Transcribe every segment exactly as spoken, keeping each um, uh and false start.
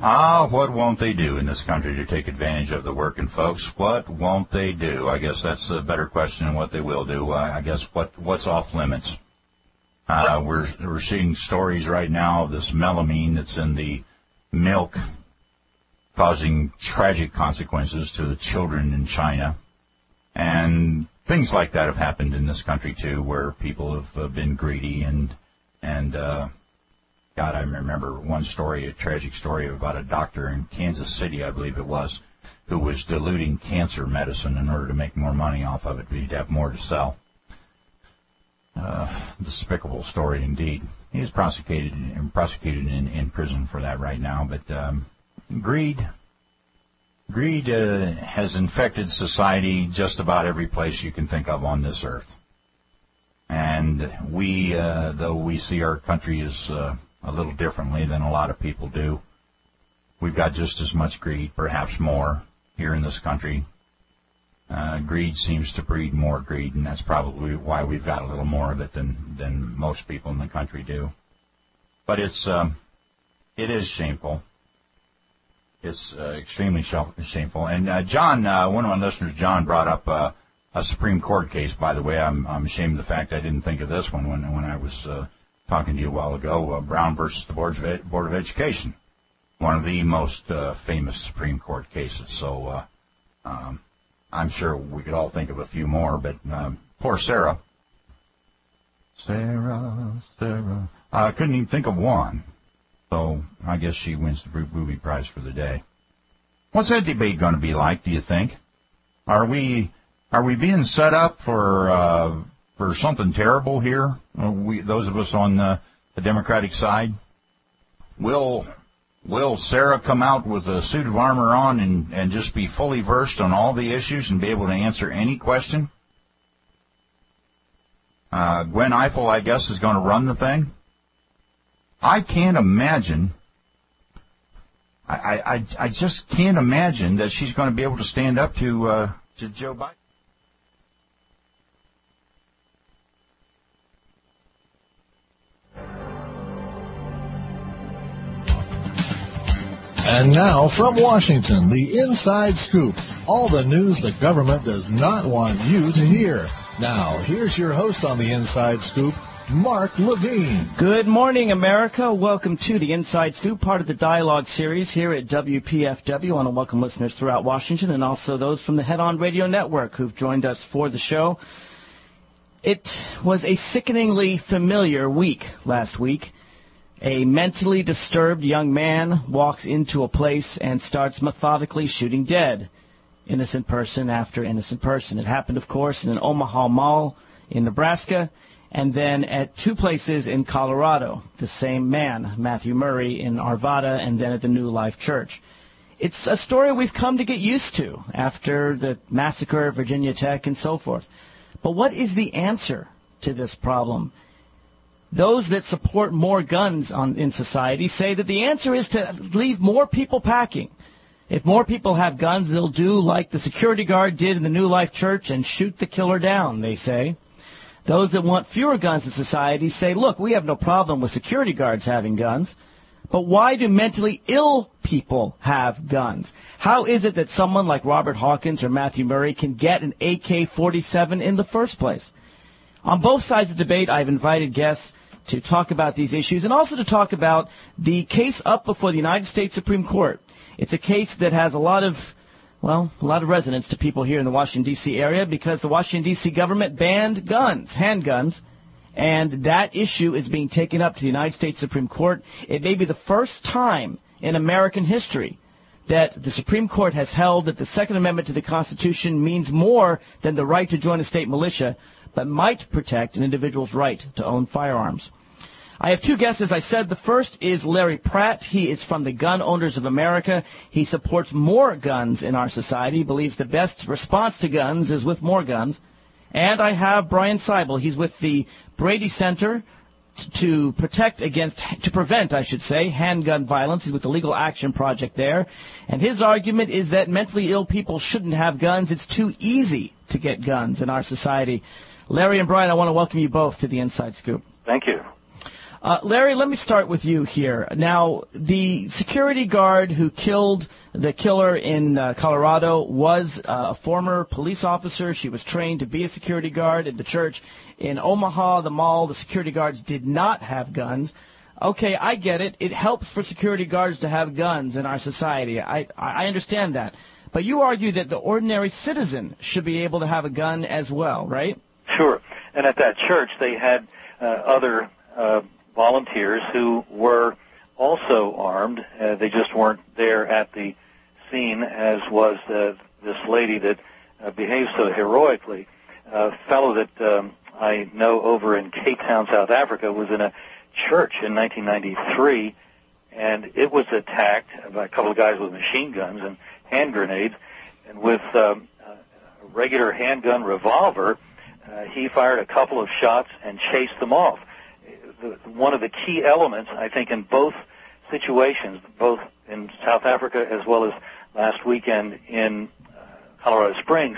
Ah, what won't they do in this country to take advantage of the working folks? What won't they do? I guess that's a better question than what they will do. Uh, I guess what what's off limits? Uh, we're we're seeing stories right now of this melamine that's in the milk causing tragic consequences to the children in China. And things like that have happened in this country, too, where people have uh, been greedy. And, and uh, God, I remember one story, a tragic story about a doctor in Kansas City, I believe it was, who was diluting cancer medicine in order to make more money off of it, but he'd have more to sell. Uh, despicable story indeed. He is prosecuted, prosecuted in, in prison for that right now, but um, greed... Greed uh, has infected society just about every place you can think of on this earth. And we, uh, though we see our country as uh, a little differently than a lot of people do, we've got just as much greed, perhaps more, here in this country. Uh, greed seems to breed more greed, and that's probably why we've got a little more of it than, than most people in the country do. But it's um, it is shameful. It's uh, extremely shameful. And uh, John, uh, one of my listeners, John, brought up uh, a Supreme Court case, by the way. I'm, I'm ashamed of the fact I didn't think of this one when, when I was uh, talking to you a while ago, uh, Brown versus the Board of, Ed- Board of Education, one of the most uh, famous Supreme Court cases. So uh, um, I'm sure we could all think of a few more, but um, poor Sarah. Sarah, Sarah. I couldn't even think of one. So I guess she wins the booby prize for the day. What's that debate going to be like, do you think? Are we are we being set up for uh, for something terrible here? We, those of us on the, the Democratic side, will will Sarah come out with a suit of armor on and, and just be fully versed on all the issues and be able to answer any question? Uh, Gwen Ifill, I guess, is going to run the thing. I can't imagine, I, I, I just can't imagine that she's going to be able to stand up to, uh, to Joe Biden. And now, from Washington, the Inside Scoop. All the news the government does not want you to hear. Now, here's your host on the Inside Scoop, Mark Levine. Good morning, America. Welcome to the Inside Scoop, part of the Dialogue series here at W P F W. I want to welcome listeners throughout Washington and also those from the Head On Radio Network who've joined us for the show. It was a sickeningly familiar week last week. A mentally disturbed young man walks into a place and starts methodically shooting dead innocent person after innocent person. It happened, of course, in an Omaha mall in Nebraska, and then at two places in Colorado, the same man, Matthew Murray, in Arvada, and then at the New Life Church. It's a story we've come to get used to after the massacre at Virginia Tech and so forth. But what is the answer to this problem? Those that support more guns on, in society say that the answer is to leave more people packing. If more people have guns, they'll do like the security guard did in the New Life Church and shoot the killer down, they say. Those that want fewer guns in society say, look, we have no problem with security guards having guns, but why do mentally ill people have guns? How is it that someone like Robert Hawkins or Matthew Murray can get an A K forty-seven in the first place? On both sides of the debate, I've invited guests to talk about these issues and also to talk about the case up before the United States Supreme Court. It's a case that has a lot of Well, a lot of resonance to people here in the Washington, D C area because the Washington, D C government banned guns, handguns, and that issue is being taken up to the United States Supreme Court. It may be the first time in American history that the Supreme Court has held that the Second Amendment to the Constitution means more than the right to join a state militia, but might protect an individual's right to own firearms. I have two guests, as I said. The first is Larry Pratt. He is from the Gun Owners of America. He supports more guns in our society. He believes the best response to guns is with more guns. And I have Brian Seibel. He's with the Brady Center to protect against, to prevent, I should say, handgun violence. He's with the Legal Action Project there. And his argument is that mentally ill people shouldn't have guns. It's too easy to get guns in our society. Larry and Brian, I want to welcome you both to the Inside Scoop. Thank you. Uh, Larry, let me start with you here. Now, the security guard who killed the killer in uh, Colorado was uh, a former police officer. She was trained to be a security guard at the church in Omaha, the mall. The security guards did not have guns. Okay, I get it. It helps for security guards to have guns in our society. I, I understand that. But you argue that the ordinary citizen should be able to have a gun as well, right? Sure. And at that church, they had uh, other uh, volunteers who were also armed. Uh, they just weren't there at the scene, as was uh, this lady that uh, behaved so heroically. A fellow that um, I know over in Cape Town, South Africa, was in a church in nineteen ninety-three, and it was attacked by a couple of guys with machine guns and hand grenades, and with um, a regular handgun revolver, uh, he fired a couple of shots and chased them off. The, one of the key elements, I think, in both situations, both in South Africa as well as last weekend in uh, Colorado Springs,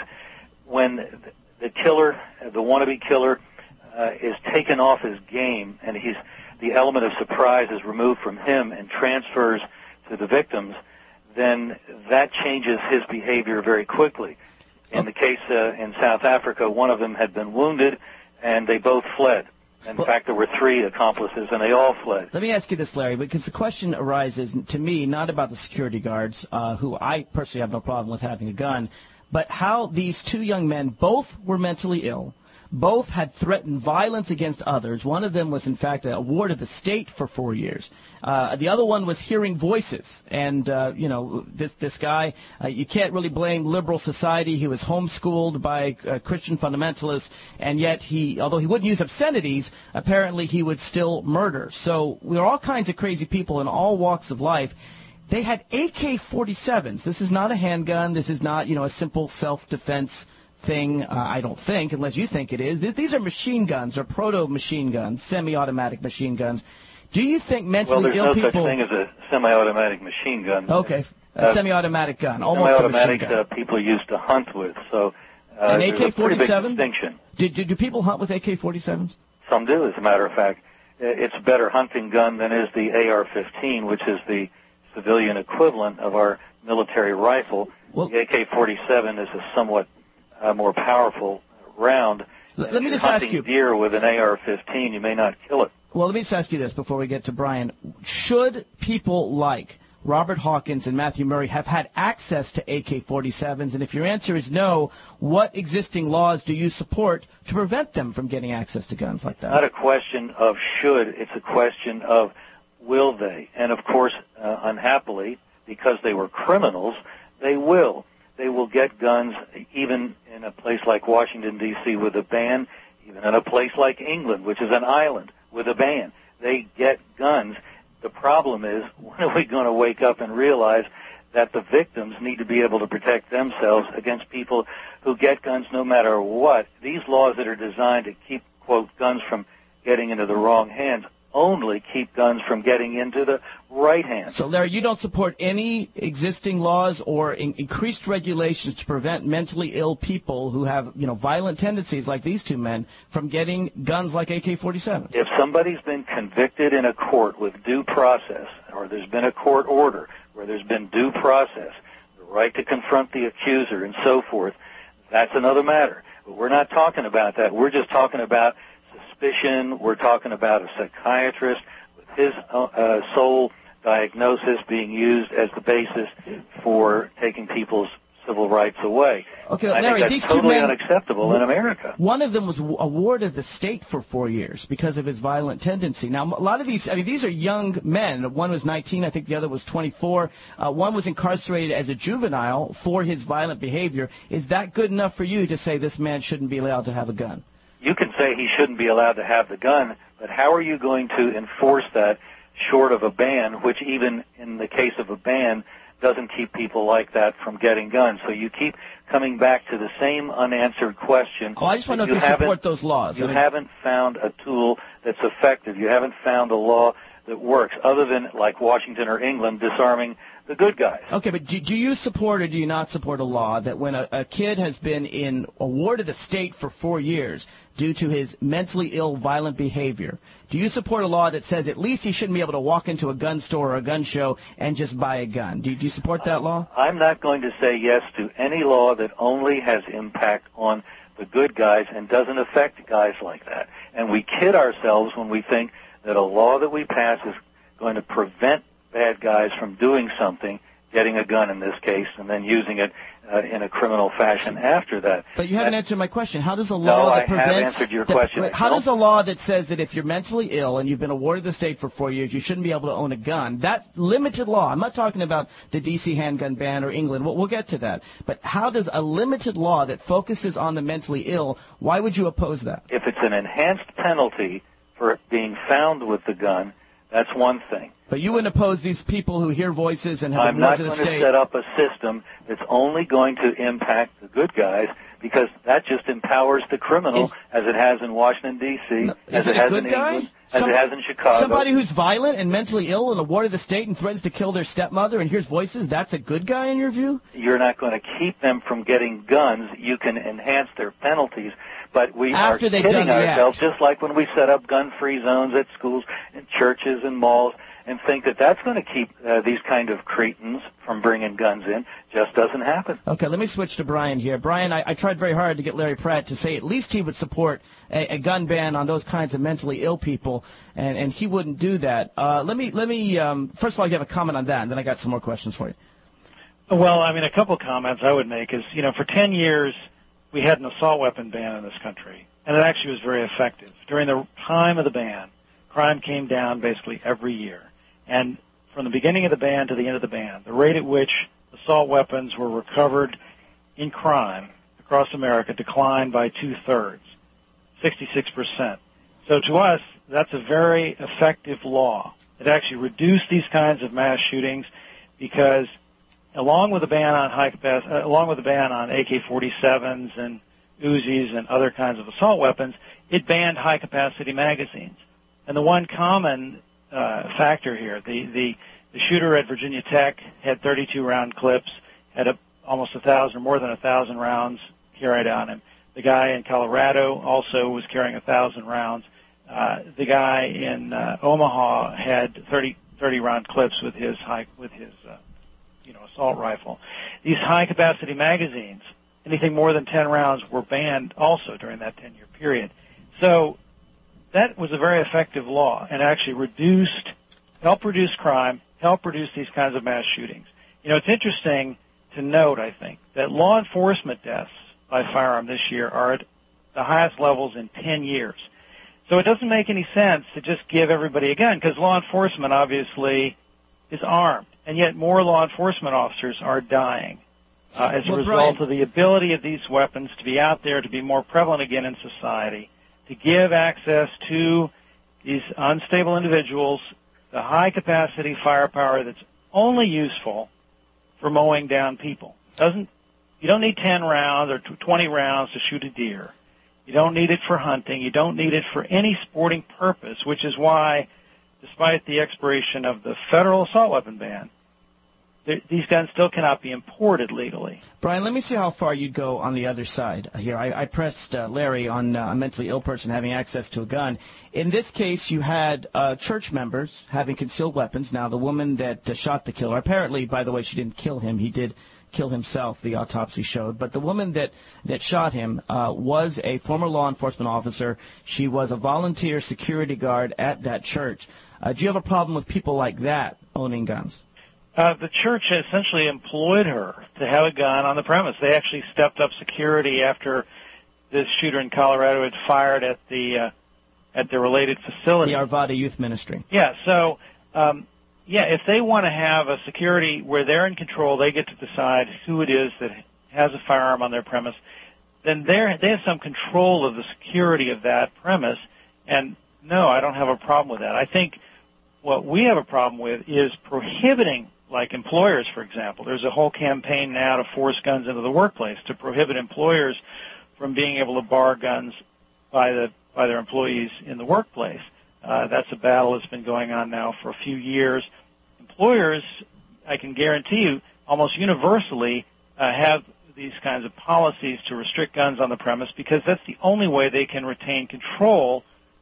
when the killer, the wannabe killer, uh, is taken off his game, and he's the element of surprise is removed from him and transfers to the victims, then that changes his behavior very quickly. In the case uh, in South Africa, one of them had been wounded, and they both fled. In well, fact, there were three accomplices, and they all fled. Let me ask you this, Larry, because the question arises, to me, not about the security guards, uh, who I personally have no problem with having a gun, but how these two young men, both were mentally ill, both had threatened violence against others. One of them was, in fact, a ward of the state for four years. Uh, the other one was hearing voices. And, uh, you know, this this guy, uh, you can't really blame liberal society. He was homeschooled by uh, Christian fundamentalists, and yet he, although he wouldn't use obscenities, apparently he would still murder. So we're all kinds of crazy people in all walks of life. They had A K forty-sevens. This is not a handgun. This is not, you know, a simple self-defense thing, uh, I don't think, unless you think it is. These are machine guns, or proto-machine guns, semi-automatic machine guns. Do you think mentally ill people... Well, there's no such thing as a semi-automatic machine gun. Okay, a uh, semi-automatic gun, almost semi-automatic a machine gun. Uh, people used to hunt with, so uh, An A K forty-seven? There's a pretty big distinction. Do, do, do people hunt with A K forty-sevens? Some do, as a matter of fact. It's a better hunting gun than is the A R fifteen, which is the civilian equivalent of our military rifle. Well, the A K forty-seven is a somewhat a more powerful round. Let, let me just hunting ask you. Deer with an A R fifteen, you may not kill it. Well, let me just ask you this before we get to Brian. Should people like Robert Hawkins and Matthew Murray have had access to A K forty-sevens? And if your answer is no, what existing laws do you support to prevent them from getting access to guns like that? Not a question of should. It's a question of will they. And, of course, uh, unhappily, because they were criminals, they will. They will get guns even in a place like Washington, D C with a ban, even in a place like England, which is an island, with a ban. They get guns. The problem is, when are we going to wake up and realize that the victims need to be able to protect themselves against people who get guns no matter what? These laws that are designed to keep, quote, guns from getting into the wrong hands only keep guns from getting into the right hands. So, Larry, you don't support any existing laws or in- increased regulations to prevent mentally ill people who have, you know, violent tendencies like these two men from getting guns like A K forty-seven? If somebody's been convicted in a court with due process, or there's been a court order where there's been due process, the right to confront the accuser and so forth, that's another matter. But we're not talking about that. We're just talking about suspicion. We're talking about a psychiatrist with his uh, sole diagnosis being used as the basis for taking people's civil rights away. Okay, I Larry, think that's these totally two men, unacceptable in America. One of them was a ward of the state for four years because of his violent tendency. Now, a lot of these, I mean, these are young men. One was nineteen, I think the other was twenty-four. Uh, one was incarcerated as a juvenile for his violent behavior. Is that good enough for you to say this man shouldn't be allowed to have a gun? You can say he shouldn't be allowed to have the gun, but how are you going to enforce that short of a ban, which even in the case of a ban doesn't keep people like that from getting guns? So you keep coming back to the same unanswered question. Oh, I just want to know if you support those laws. You I mean, haven't found a tool that's effective. You haven't found a law that works, other than, like Washington or England, disarming the good guys. Okay, but do, do you support or do you not support a law that when a, a kid has been in a ward of the state for four years due to his mentally ill, violent behavior, do you support a law that says at least he shouldn't be able to walk into a gun store or a gun show and just buy a gun? Do, do you support that law? I'm not going to say yes to any law that only has impact on the good guys and doesn't affect guys like that. And we kid ourselves when we think that a law that we pass is going to prevent bad guys from doing something, getting a gun in this case, and then using it uh, in a criminal fashion after that. But you haven't that, answered my question. How does a law no, that prevents... I have answered your that, question. Wait, how does a law that says that if you're mentally ill and you've been awarded the state for four years, you shouldn't be able to own a gun, that limited law, I'm not talking about the D C handgun ban or England, we'll, we'll get to that, but how does a limited law that focuses on the mentally ill, why would you oppose that? If it's an enhanced penalty for being found with the gun, that's one thing. But you wouldn't oppose these people who hear voices and have I'm not going going to to set up a system that's only going to impact the good guys, because that just empowers the criminal, is, as it has in Washington, D C, no, as it, it has in guy? England, as Some, it has in Chicago. Somebody who's violent and mentally ill and a ward of the state and threatens to kill their stepmother and hears voices, that's a good guy in your view? You're not going to keep them from getting guns. You can enhance their penalties. But we After are they've kidding done the ourselves, act. just like when we set up gun-free zones at schools and churches and malls, and think that that's going to keep uh, these kind of cretins from bringing guns in. Just doesn't happen. Okay, let me switch to Brian here. Brian, I, I tried very hard to get Larry Pratt to say at least he would support a, a gun ban on those kinds of mentally ill people, and, and he wouldn't do that. Uh, let me, let me um, first of all, give a comment on that, and then I got some more questions for you. Well, I mean, a couple comments I would make is, you know, for ten years we had an assault weapon ban in this country, and it actually was very effective. During the time of the ban, crime came down basically every year. And from the beginning of the ban to the end of the ban, the rate at which assault weapons were recovered in crime across America declined by two-thirds, sixty-six percent. So to us, that's a very effective law. It actually reduced these kinds of mass shootings because along with the ban on high capacity, uh, along with the ban on A K forty-sevens and Uzis and other kinds of assault weapons, it banned high-capacity magazines. And the one common Uh, factor here. The, the the shooter at Virginia Tech had thirty-two round clips, had a, almost a thousand, more than a thousand rounds carried on him. The guy in Colorado also was carrying a thousand rounds. Uh, the guy in uh, Omaha had thirty, thirty round clips with his high, with his uh, you know assault rifle. These high capacity magazines, anything more than ten rounds, were banned also during that ten year period. So that was a very effective law and actually reduced, helped reduce crime, helped reduce these kinds of mass shootings. You know, it's interesting to note, I think, that law enforcement deaths by firearm this year are at the highest levels in ten years. So it doesn't make any sense to just give everybody a gun, because law enforcement obviously is armed, and yet more law enforcement officers are dying uh, as well, a result Brian, of the ability of these weapons to be out there, to be more prevalent again in society, to give access to these unstable individuals the high-capacity firepower that's only useful for mowing down people. Doesn't you don't need ten rounds or twenty rounds to shoot a deer. You don't need it for hunting. You don't need it for any sporting purpose, which is why, despite the expiration of the federal assault weapon ban, these guns still cannot be imported legally. Brian, let me see how far you'd go on the other side here. I, I pressed uh, Larry on uh, a mentally ill person having access to a gun. In this case, you had uh, church members having concealed weapons. Now, the woman that uh, shot the killer, apparently, by the way, she didn't kill him. He did kill himself, the autopsy showed. But the woman that, that shot him uh, was a former law enforcement officer. She was a volunteer security guard at that church. Uh, do you have a problem with people like that owning guns? Uh, the church essentially employed her to have a gun on the premise. They actually stepped up security after this shooter in Colorado had fired at the uh, at the related facility. The Arvada Youth Ministry. Yeah. So, um, yeah, if they want to have a security where they're in control, they get to decide who it is that has a firearm on their premise. Then they they have some control of the security of that premise. And no, I don't have a problem with that. I think what we have a problem with is prohibiting. Like employers, for example. There's a whole campaign now to force guns into the workplace, to prohibit employers from being able to bar guns by the by their employees in the workplace. Uh, that's a battle that's been going on now for a few years. Employers, I can guarantee you, almost universally uh, have these kinds of policies to restrict guns on the premise because that's the only way they can retain control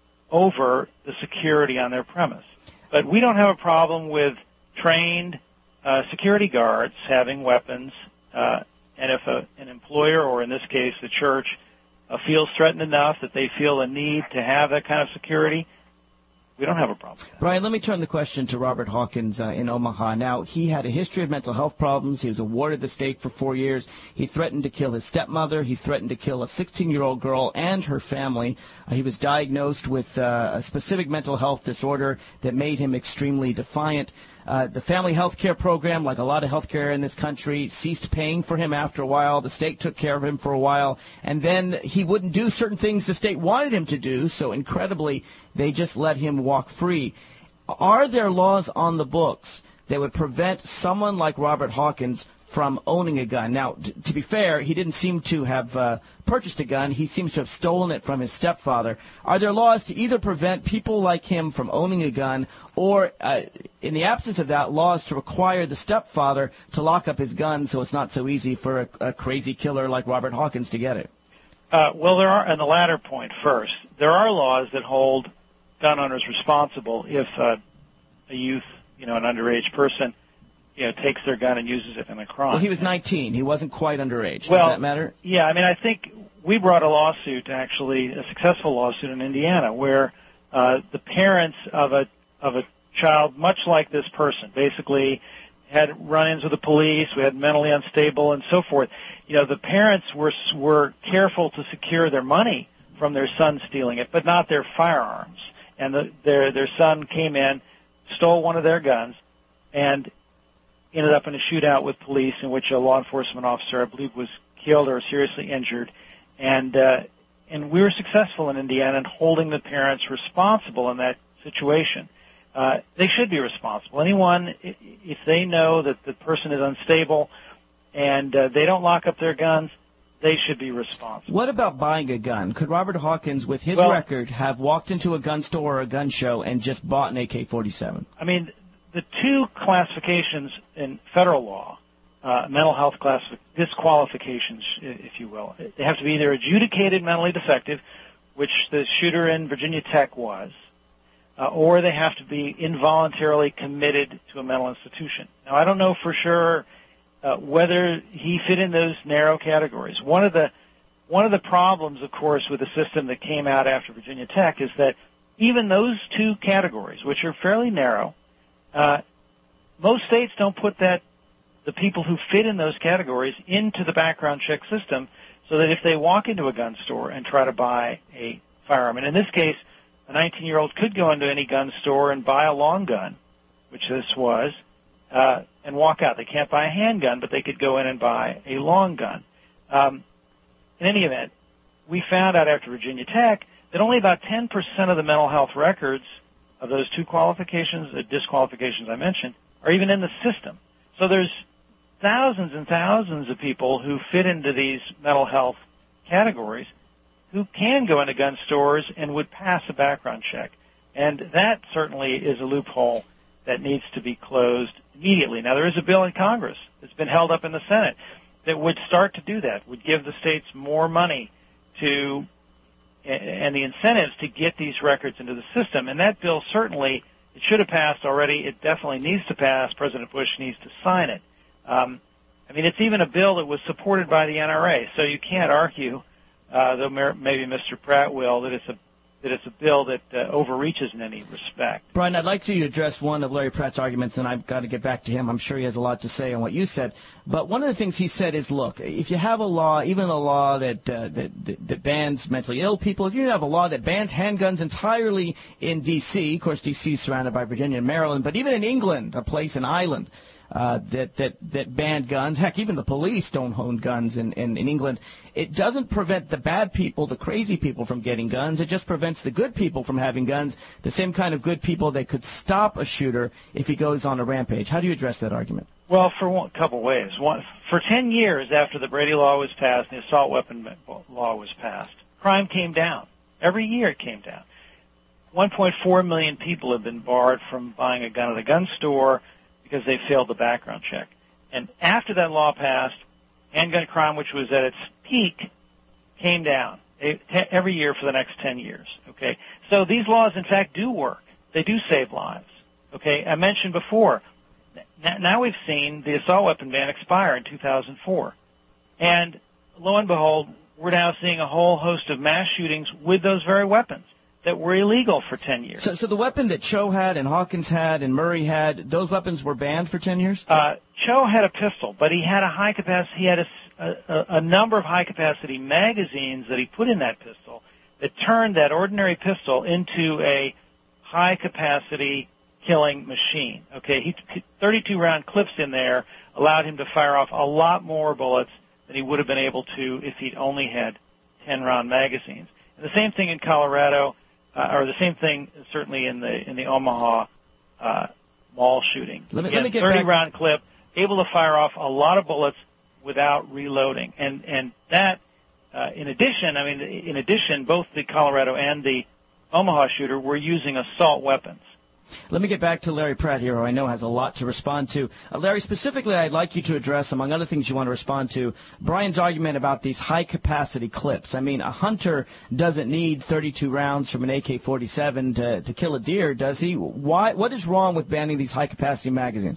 over the security on their premise. But we don't have a problem with trained uh, security guards having weapons, uh, and if a, an employer, or in this case the church, uh, feels threatened enough that they feel a need to have that kind of security, we don't have a problem with that. Brian, let me turn the question to Robert Hawkins uh, in Omaha. Now, he had a history of mental health problems. He was awarded the stake for four years. He threatened to kill his stepmother. He threatened to kill a sixteen-year-old girl and her family. Uh, he was diagnosed with uh, a specific mental health disorder that made him extremely defiant. Uh, the family health care program, like a lot of health care in this country, ceased paying for him after a while. The state took care of him for a while. And then he wouldn't do certain things the state wanted him to do, so incredibly, they just let him walk free. Are there laws on the books that would prevent someone like Robert Hawkins from owning a gun? Now, t- to be fair, he didn't seem to have uh, purchased a gun. He seems to have stolen it from his stepfather. Are there laws to either prevent people like him from owning a gun or, uh, in the absence of that, laws to require the stepfather to lock up his gun so it's not so easy for a, a crazy killer like Robert Hawkins to get it? Uh, well, there are, on the latter point first, there are laws that hold gun owners responsible if uh, a youth, you know, an underage person, you know, takes their gun and uses it in a crime. Well, he was nineteen. He wasn't quite underage. Well, Does that matter? Yeah, I mean, I think we brought a lawsuit, actually, a successful lawsuit in Indiana, where uh, the parents of a of a child, much like this person, basically had run-ins with the police, we had mentally unstable, and so forth. You know, the parents were were careful to secure their money from their son stealing it, but not their firearms. And the, their their son came in, stole one of their guns, and ended up in a shootout with police in which a law enforcement officer, I believe, was killed or seriously injured. And uh, and we were successful in Indiana in holding the parents responsible in that situation. Uh, they should be responsible. Anyone, if they know that the person is unstable and uh, they don't lock up their guns, they should be responsible. What about buying a gun? Could Robert Hawkins, with his well, record, have walked into a gun store or a gun show and just bought an A K forty-seven? I mean, the two classifications in federal law, uh, mental health classific- disqualifications, if you will, they have to be either adjudicated mentally defective, which the shooter in Virginia Tech was, uh, or they have to be involuntarily committed to a mental institution. Now, I don't know for sure uh, whether he fit in those narrow categories. One of the one of the problems, of course, with the system that came out after Virginia Tech is that even those two categories, which are fairly narrow, Uh, most states don't put that the people who fit in those categories into the background check system so that if they walk into a gun store and try to buy a firearm, and in this case, a nineteen-year-old could go into any gun store and buy a long gun, which this was, uh, and walk out. They can't buy a handgun, but they could go in and buy a long gun. Um, in any event, we found out after Virginia Tech that only about ten percent of the mental health records of those two qualifications, the disqualifications I mentioned, are even in the system. So there's thousands and thousands of people who fit into these mental health categories who can go into gun stores and would pass a background check. And that certainly is a loophole that needs to be closed immediately. Now, there is a bill in Congress that's been held up in the Senate that would start to do that, would give the states more money to and the incentives to get these records into the system. And that bill certainly, it should have passed already. It definitely needs to pass. President Bush needs to sign it. Um, I mean, it's even a bill that was supported by the N R A, so you can't argue, uh, though maybe Mister Pratt will, that it's a that it's a bill that uh, overreaches in any respect. Brian, I'd like to address one of Larry Pratt's arguments, and I've got to get back to him. I'm sure he has a lot to say on what you said. But one of the things he said is, look, if you have a law, even a law that, uh, that, that, that bans mentally ill people, if you have a law that bans handguns entirely in D C, of course, D C is surrounded by Virginia and Maryland, but even in England, a place, an island, Uh, that, that, that banned guns. Heck, even the police don't own guns in, in, in England. It doesn't prevent the bad people, the crazy people from getting guns. It just prevents the good people from having guns, the same kind of good people that could stop a shooter if he goes on a rampage. How do you address that argument? Well, for one couple ways. One, for ten years after the Brady Law was passed and the assault weapon law was passed, crime came down. Every year it came down. one point four million people have been barred from buying a gun at a gun store because they failed the background check. And after that law passed, handgun crime, which was at its peak, came down every year for the next ten years. Okay, so these laws, in fact, do work. They do save lives. Okay, I mentioned before, now we've seen the assault weapon ban expire in two thousand four. And lo and behold, we're now seeing a whole host of mass shootings with those very weapons that were illegal for ten years. So, so the weapon that Cho had and Hawkins had and Murray had, those weapons were banned for ten years? Uh, Cho had a pistol, but he had a high capacity, he had a, a, a number of high capacity magazines that he put in that pistol that turned that ordinary pistol into a high capacity killing machine. Okay, he thirty-two round clips in there allowed him to fire off a lot more bullets than he would have been able to if he'd only had ten round magazines. And the same thing in Colorado, uh, or the same thing certainly in the in the Omaha uh, mall shooting. Let me, Again, let me get thirty back. round clip, able to fire off a lot of bullets without reloading. And and that, uh, in addition, I mean, in addition, both the Colorado and the Omaha shooter were using assault weapons. Let me get back to Larry Pratt here, who I know has a lot to respond to. Uh, Larry, specifically, I'd like you to address, among other things you want to respond to, Brian's argument about these high-capacity clips. I mean, a hunter doesn't need thirty-two rounds from an A K forty-seven to, to kill a deer, does he? Why? What is wrong with banning these high-capacity magazines?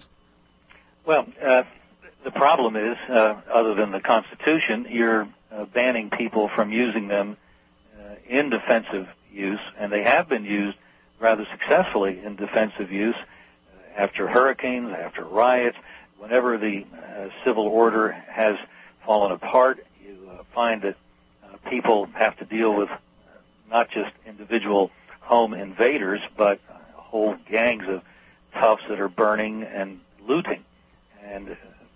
Well, uh, the problem is, uh, other than the Constitution, you're uh, banning people from using them uh, in defensive use, and they have been used rather successfully in defensive use uh, after hurricanes, after riots. Whenever the uh, civil order has fallen apart, you uh, find that uh, people have to deal with uh, not just individual home invaders, but uh, whole gangs of toughs that are burning and looting. And uh,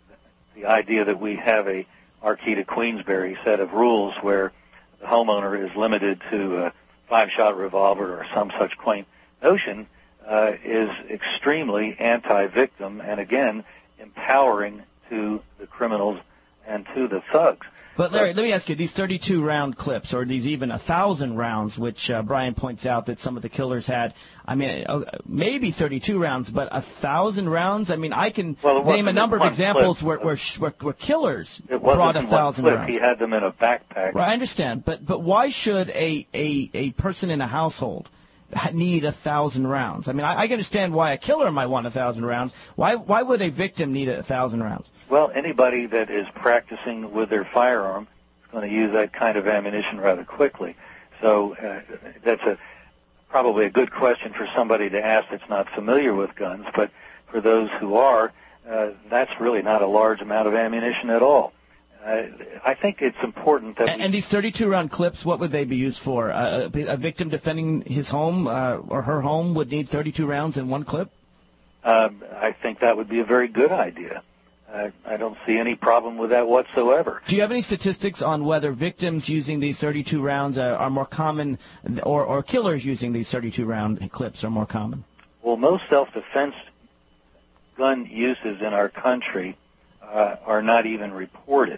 the idea that we have a Marquis de Queensberry set of rules where the homeowner is limited to uh, five-shot revolver or some such quaint notion uh, is extremely anti-victim and, again, empowering to the criminals and to the thugs. But, Larry, let me ask you, these thirty-two round clips, or these even one thousand rounds, which uh, Brian points out that some of the killers had, I mean, uh, maybe thirty-two rounds, but one thousand rounds? I mean, I can well, name a number of examples clip. where, where, where, where killers it brought one one thousand clip. rounds. He had them in a backpack. Right, I understand. But, but why should a, a, a person in a household need a thousand rounds? I mean, I, I can understand why a killer might want a thousand rounds. Why why would a victim need a thousand rounds? Well, anybody that is practicing with their firearm is going to use that kind of ammunition rather quickly. So uh, that's a probably a good question for somebody to ask that's not familiar with guns. But for those who are, uh, that's really not a large amount of ammunition at all. Uh, I think it's important that. And, we, and these thirty-two round clips, what would they be used for? Uh, a, a victim defending his home uh, or her home would need thirty-two rounds in one clip? Uh, I think that would be a very good idea. Uh, I don't see any problem with that whatsoever. Do you have any statistics on whether victims using these thirty-two rounds are, are more common, or, or killers using these thirty-two round clips are more common? Well, most self-defense gun uses in our country uh, are not even reported.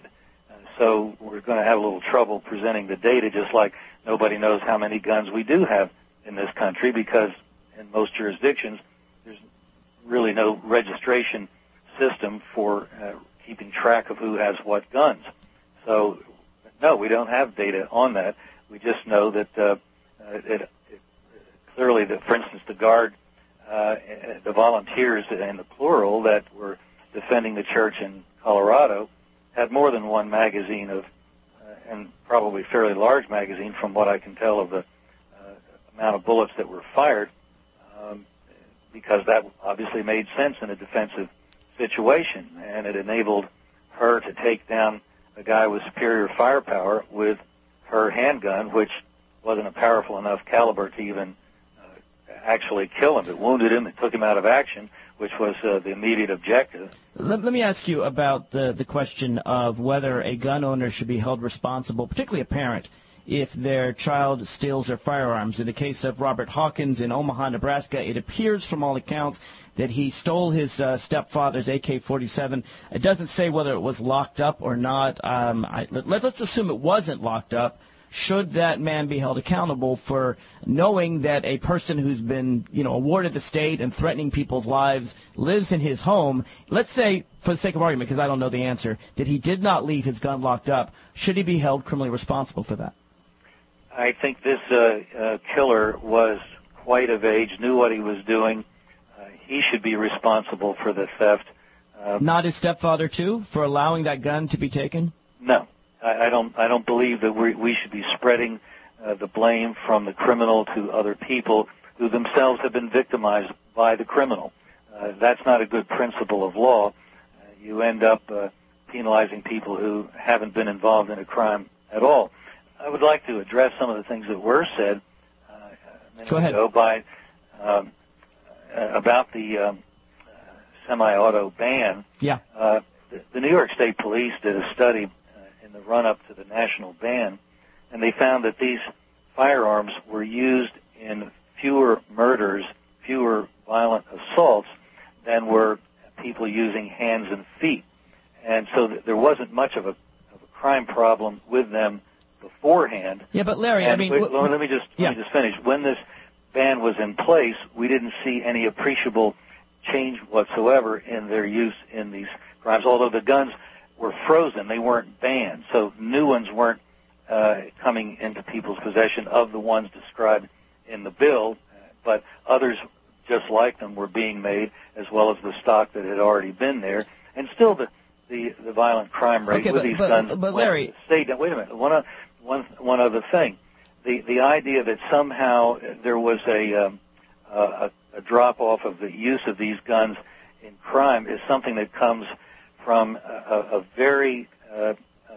So we're going to have a little trouble presenting the data, just like nobody knows how many guns we do have in this country, because in most jurisdictions there's really no registration system for uh, keeping track of who has what guns. So, no, we don't have data on that. We just know that uh, it, it, clearly, that, for instance, the Guard, uh, the volunteers in the plural that were defending the church in Colorado had more than one magazine of, uh, and probably fairly large magazine from what I can tell of the uh, amount of bullets that were fired, um, because that obviously made sense in a defensive situation, and it enabled her to take down a guy with superior firepower with her handgun, which wasn't a powerful enough caliber to even uh, actually kill him. It wounded him, it took him out of action, which was uh, the immediate objective. Let, let me ask you about the, the question of whether a gun owner should be held responsible, particularly a parent, if their child steals their firearms. In the case of Robert Hawkins in Omaha, Nebraska, it appears from all accounts that he stole his uh, stepfather's A K forty-seven. It doesn't say whether it was locked up or not. Um, I, let, let's assume it wasn't locked up. should that man be held accountable for knowing that a person who's been, you know, awarded the state and threatening people's lives lives in his home? Let's say, for the sake of argument, because I don't know the answer, that he did not leave his gun locked up. Should he be held criminally responsible for that? I think this uh, uh, killer was quite of age, knew what he was doing. Uh, he should be responsible for the theft. Uh, Not his stepfather, too, for allowing that gun to be taken? No. I, I don't I don't believe that we, we should be spreading uh, the blame from the criminal to other people who themselves have been victimized by the criminal. Uh, that's not a good principle of law. Uh, you end up uh, penalizing people who haven't been involved in a crime at all. I would like to address some of the things that were said uh, a minute Go ahead. ago by um, uh, about the um, uh, semi-auto ban. Yeah. Uh, the, the New York State Police did a study uh, in the run-up to the national ban, and they found that these firearms were used in fewer murders, fewer violent assaults than were people using hands and feet. And so th- there wasn't much of a, of a crime problem with them beforehand. Yeah, but Larry, and I mean, wait, w- let me just yeah. let me just finish. When this ban was in place, we didn't see any appreciable change whatsoever in their use in these crimes. Although the guns were frozen, they weren't banned, so new ones weren't uh, coming into people's possession of the ones described in the bill, but others just like them were being made, as well as the stock that had already been there, and still the the, the violent crime rate okay, with but, these but, guns. But Larry, stayed. Wait a minute. One, uh, one, one other thing. The the idea that somehow there was a um, a, a drop off of the use of these guns in crime is something that comes from a, a very uh, uh,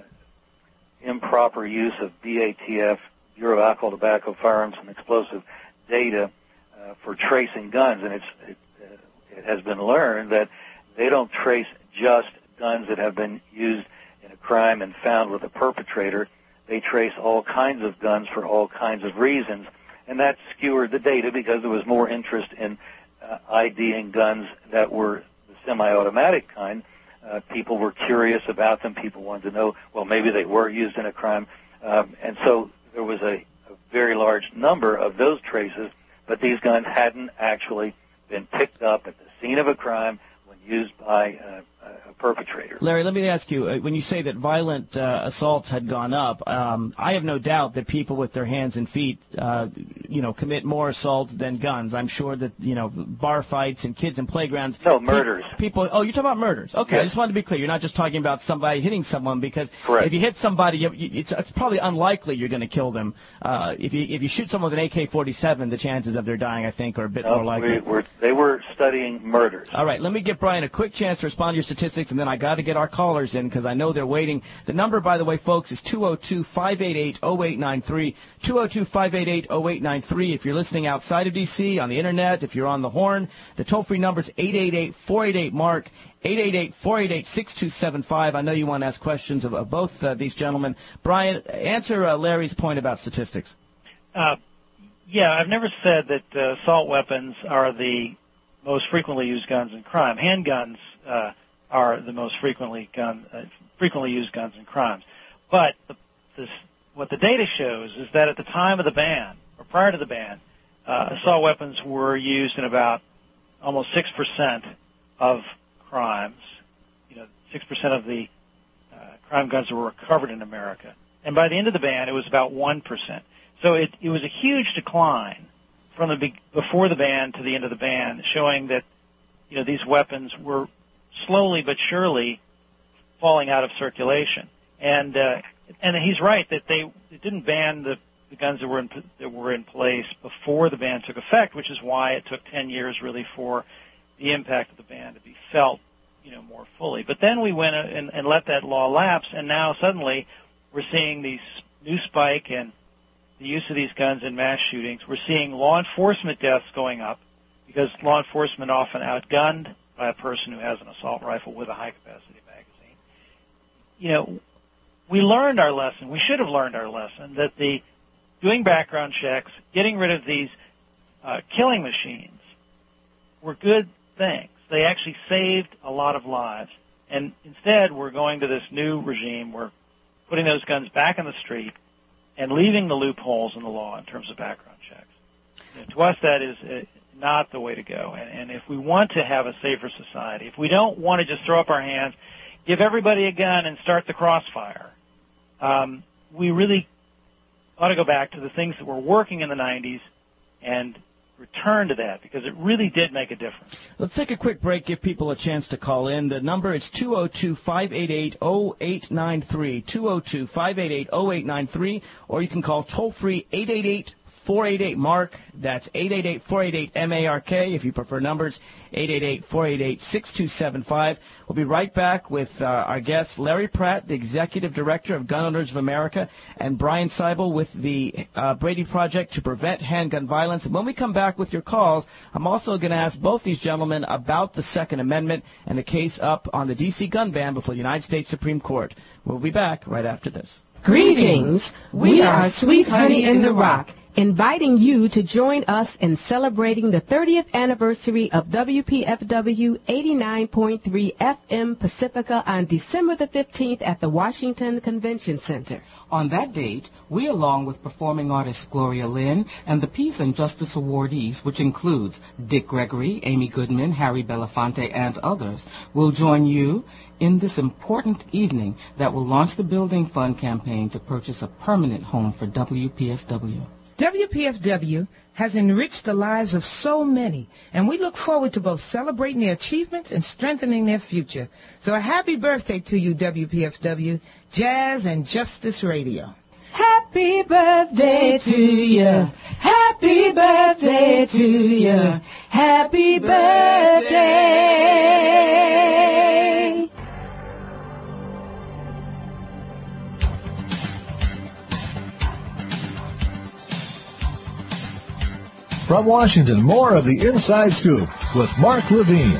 improper use of B A T F, Bureau of Alcohol, Tobacco, Firearms, and Explosive data uh, for tracing guns, and it's it, uh, it has been learned that they don't trace just guns that have been used in a crime and found with a perpetrator. They trace all kinds of guns for all kinds of reasons, and that skewered the data because there was more interest in uh, IDing guns that were the semi-automatic kind. Uh, people were curious about them. People wanted to know, well, maybe they were used in a crime, um, and so there was a, a very large number of those traces, but these guns hadn't actually been picked up at the scene of a crime when used by uh, a perpetrator. Larry, let me ask you, uh, when you say that violent uh, assaults had gone up, um, I have no doubt that people with their hands and feet, uh, you know, commit more assaults than guns. I'm sure that, you know, bar fights and kids in playgrounds. No, murders. Pe- people, oh, you're talking about murders. Okay, yes. I just wanted to be clear. You're not just talking about somebody hitting someone, because Correct. if you hit somebody, you, you, it's, it's probably unlikely you're going to kill them. Uh, if you if you shoot someone with an A K forty-seven, the chances of their dying, I think, are a bit no, more likely. We were, they were studying murders. All right, let me give Brian a quick chance to respond to your statistics, and then I got to get our callers in because I know they're waiting. The number, by the way, folks, is two oh two, five eight eight, oh eight nine three, two oh two, five eight eight, oh eight nine three. If you're listening outside of D C, on the Internet, if you're on the Horn, the toll-free number is eight eight eight, four eight eight, MARK, eight eight eight, four eight eight, six two seven five. I know you want to ask questions of, of both uh, these gentlemen. Brian, answer uh, Larry's point about statistics. Uh, yeah, I've never said that uh, assault weapons are the most frequently used guns in crime. Handguns uh, are the most frequently gun uh, frequently used guns in crimes. But the, this, what the data shows is that at the time of the ban, or prior to the ban, uh, assault weapons were used in about almost six percent of crimes. You know, six percent of the uh, crime guns that were recovered in America. And by the end of the ban, it was about one percent. So it, it was a huge decline from the be- before the ban to the end of the ban, showing that, you know, these weapons were slowly but surely falling out of circulation. And uh, and he's right that they it didn't ban the, the guns that were in that were in place before the ban took effect, which is why it took ten years really for the impact of the ban to be felt, you know, more fully. But then we went and, and let that law lapse, and now suddenly we're seeing these new spike in the use of these guns in mass shootings. We're seeing law enforcement deaths going up because law enforcement often outgunned by a person who has an assault rifle with a high-capacity magazine. You know, we learned our lesson. We should have learned our lesson that the doing background checks, getting rid of these uh, killing machines were good things. They actually saved a lot of lives. And instead, we're going to this new regime. We're putting those guns back in the street, and leaving the loopholes in the law in terms of background checks. You know, to us, that is uh, not the way to go. And, and if we want to have a safer society, if we don't want to just throw up our hands, give everybody a gun and start the crossfire, um, we really ought to go back to the things that were working in the nineties and return to that, because it really did make a difference. Let's take a quick break, give people a chance to call in. The number is two oh two, five eight eight, oh eight nine three, two oh two, five eight eight, oh eight nine three, or you can call toll-free eight eight eight, four eight eight, MARK. That's eight eight eight, four eight eight, M A R K. If you prefer numbers, eight eight eight, four eight eight, six two seven five. We'll be right back with uh, our guest, Larry Pratt, the Executive Director of Gun Owners of America, and Brian Seibel with the uh, Brady Project to Prevent Handgun Violence. And when we come back with your calls, I'm also going to ask both these gentlemen about the Second Amendment and the case up on the D C gun ban before the United States Supreme Court. We'll be back right after this. Greetings. We are Sweet Honey in the Rock, inviting you to join us in celebrating the thirtieth anniversary of W P F W eighty-nine point three F M Pacifica on December the fifteenth at the Washington Convention Center. On that date, we, along with performing artist Gloria Lynn and the Peace and Justice awardees, which includes Dick Gregory, Amy Goodman, Harry Belafonte, and others, will join you in this important evening that will launch the Building Fund campaign to purchase a permanent home for W P F W. W P F W has enriched the lives of so many, and we look forward to both celebrating their achievements and strengthening their future. So a happy birthday to you, W P F W, Jazz and Justice Radio. Happy birthday to you. Happy birthday to you. Happy birthday. From Washington, more of the Inside Scoop with Mark Levine.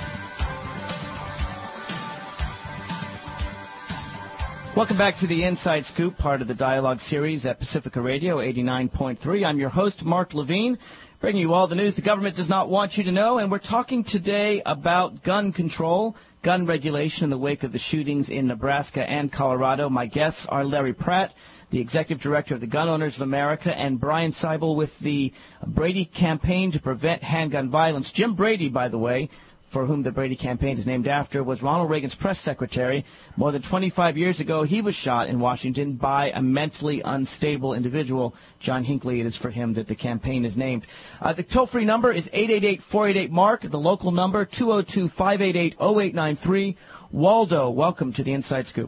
Welcome back to the Inside Scoop, part of the Dialogue series at Pacifica Radio eighty-nine point three. I'm your host, Mark Levine, bringing you all the news the government does not want you to know. And we're talking today about gun control, gun regulation in the wake of the shootings in Nebraska and Colorado. My guests are Larry Pratt, the Executive Director of the Gun Owners of America, and Brian Seibel with the Brady Campaign to Prevent Handgun Violence. Jim Brady, by the way, for whom the Brady Campaign is named after, was Ronald Reagan's press secretary. More than twenty-five years ago, he was shot in Washington by a mentally unstable individual. John Hinckley, it is for him that the campaign is named. Uh, the toll-free number is eight eight eight, four eight eight, MARK. The local number, two oh two, five eight eight, oh eight nine three. Waldo, welcome to the Inside Scoop.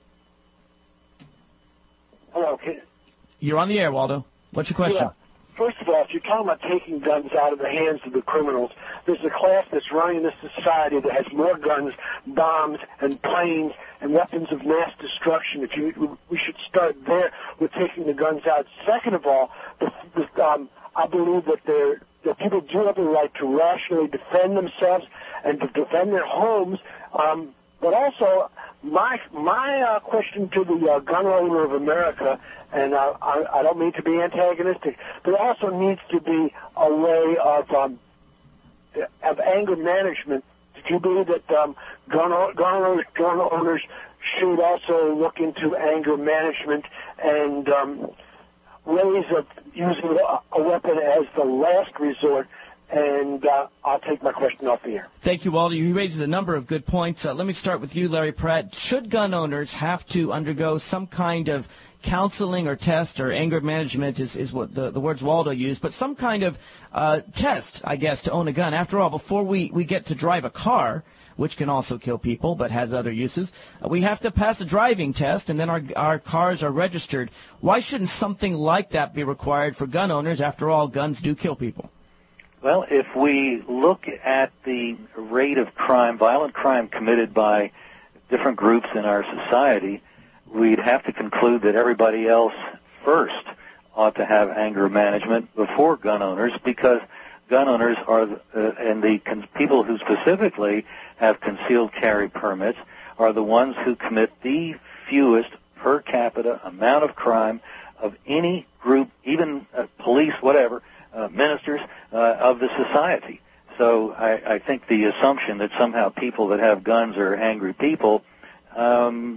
Hello, kid. You're on the air, Waldo. What's your question? Yeah. First of all, if you're talking about taking guns out of the hands of the criminals, there's a class that's running this society that has more guns, bombs, and planes, and weapons of mass destruction. If you, we should start there with taking the guns out. Second of all, the, the, um, I believe that, that people do have the right to rationally defend themselves and to defend their homes, um, but also my my uh, question to the uh, Gun Owner of America, and uh, I, I don't mean to be antagonistic, but it also needs to be a way of um, of anger management. Did you believe that um, gun, gun, owners, gun owners should also look into anger management and um, ways of using a, a weapon as the last resort? And uh, I'll take my question off the air. Thank you, Waldo. You raised a number of good points. Uh, let me start with you, Larry Pratt. Should gun owners have to undergo some kind of counseling or test, or anger management is, is what the, the words Waldo used, but some kind of uh, test, I guess, to own a gun? After all, before we, we get to drive a car, which can also kill people but has other uses, uh, we have to pass a driving test, and then our, our cars are registered. Why shouldn't something like that be required for gun owners? After all, guns do kill people. Well, if we look at the rate of crime, violent crime committed by different groups in our society, we'd have to conclude that everybody else first ought to have anger management before gun owners, because gun owners are, uh, and the con- people who specifically have concealed carry permits are the ones who commit the fewest per capita amount of crime of any group, even uh, police, whatever, Uh, ministers uh, of the society. So I, I think the assumption that somehow people that have guns are angry people um,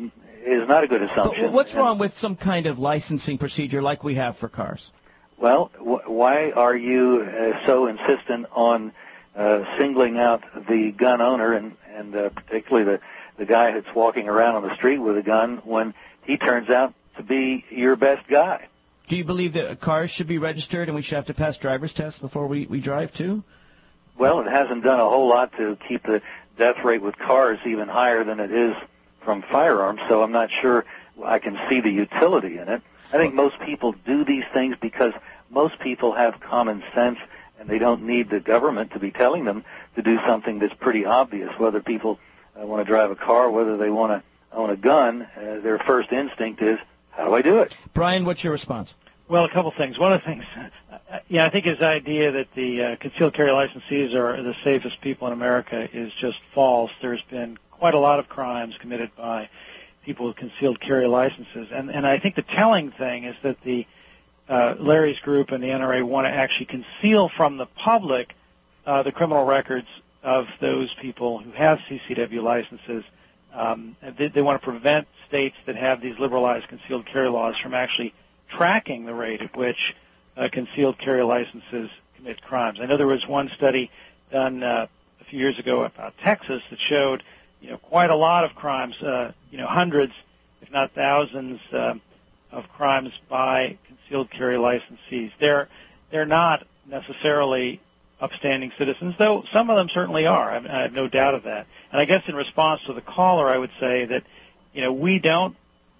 is not a good assumption. But what's wrong with some kind of licensing procedure like we have for cars? Well, wh- why are you uh, so insistent on uh, singling out the gun owner and, and uh, particularly the, the guy that's walking around on the street with a gun when he turns out to be your best guy? Do you believe that cars should be registered and we should have to pass driver's tests before we, we drive too? Well, it hasn't done a whole lot to keep the death rate with cars even higher than it is from firearms, so I'm not sure I can see the utility in it. I think most people do these things because most people have common sense and they don't need the government to be telling them to do something that's pretty obvious. Whether people uh, want to drive a car, whether they want to own a gun, uh, their first instinct is, how do I do it? Brian, what's your response? Well, a couple things. One of the things, uh, yeah, I think his idea that the uh, concealed carry licensees are the safest people in America is just false. There's been quite a lot of crimes committed by people with concealed carry licenses. And, and I think the telling thing is that the uh, Larry's group and the N R A want to actually conceal from the public uh, the criminal records of those people who have C C W licenses. Um, they, they want to prevent states that have these liberalized concealed carry laws from actually tracking the rate at which uh, concealed carry licenses commit crimes. I know there was one study done uh, a few years ago about Texas that showed, you know, quite a lot of crimes, uh, you know, hundreds, if not thousands, uh, of crimes by concealed carry licensees. They're they're not necessarily upstanding citizens, though some of them certainly are. I, I have no doubt of that. And I guess in response to the caller, I would say that, you know, we don't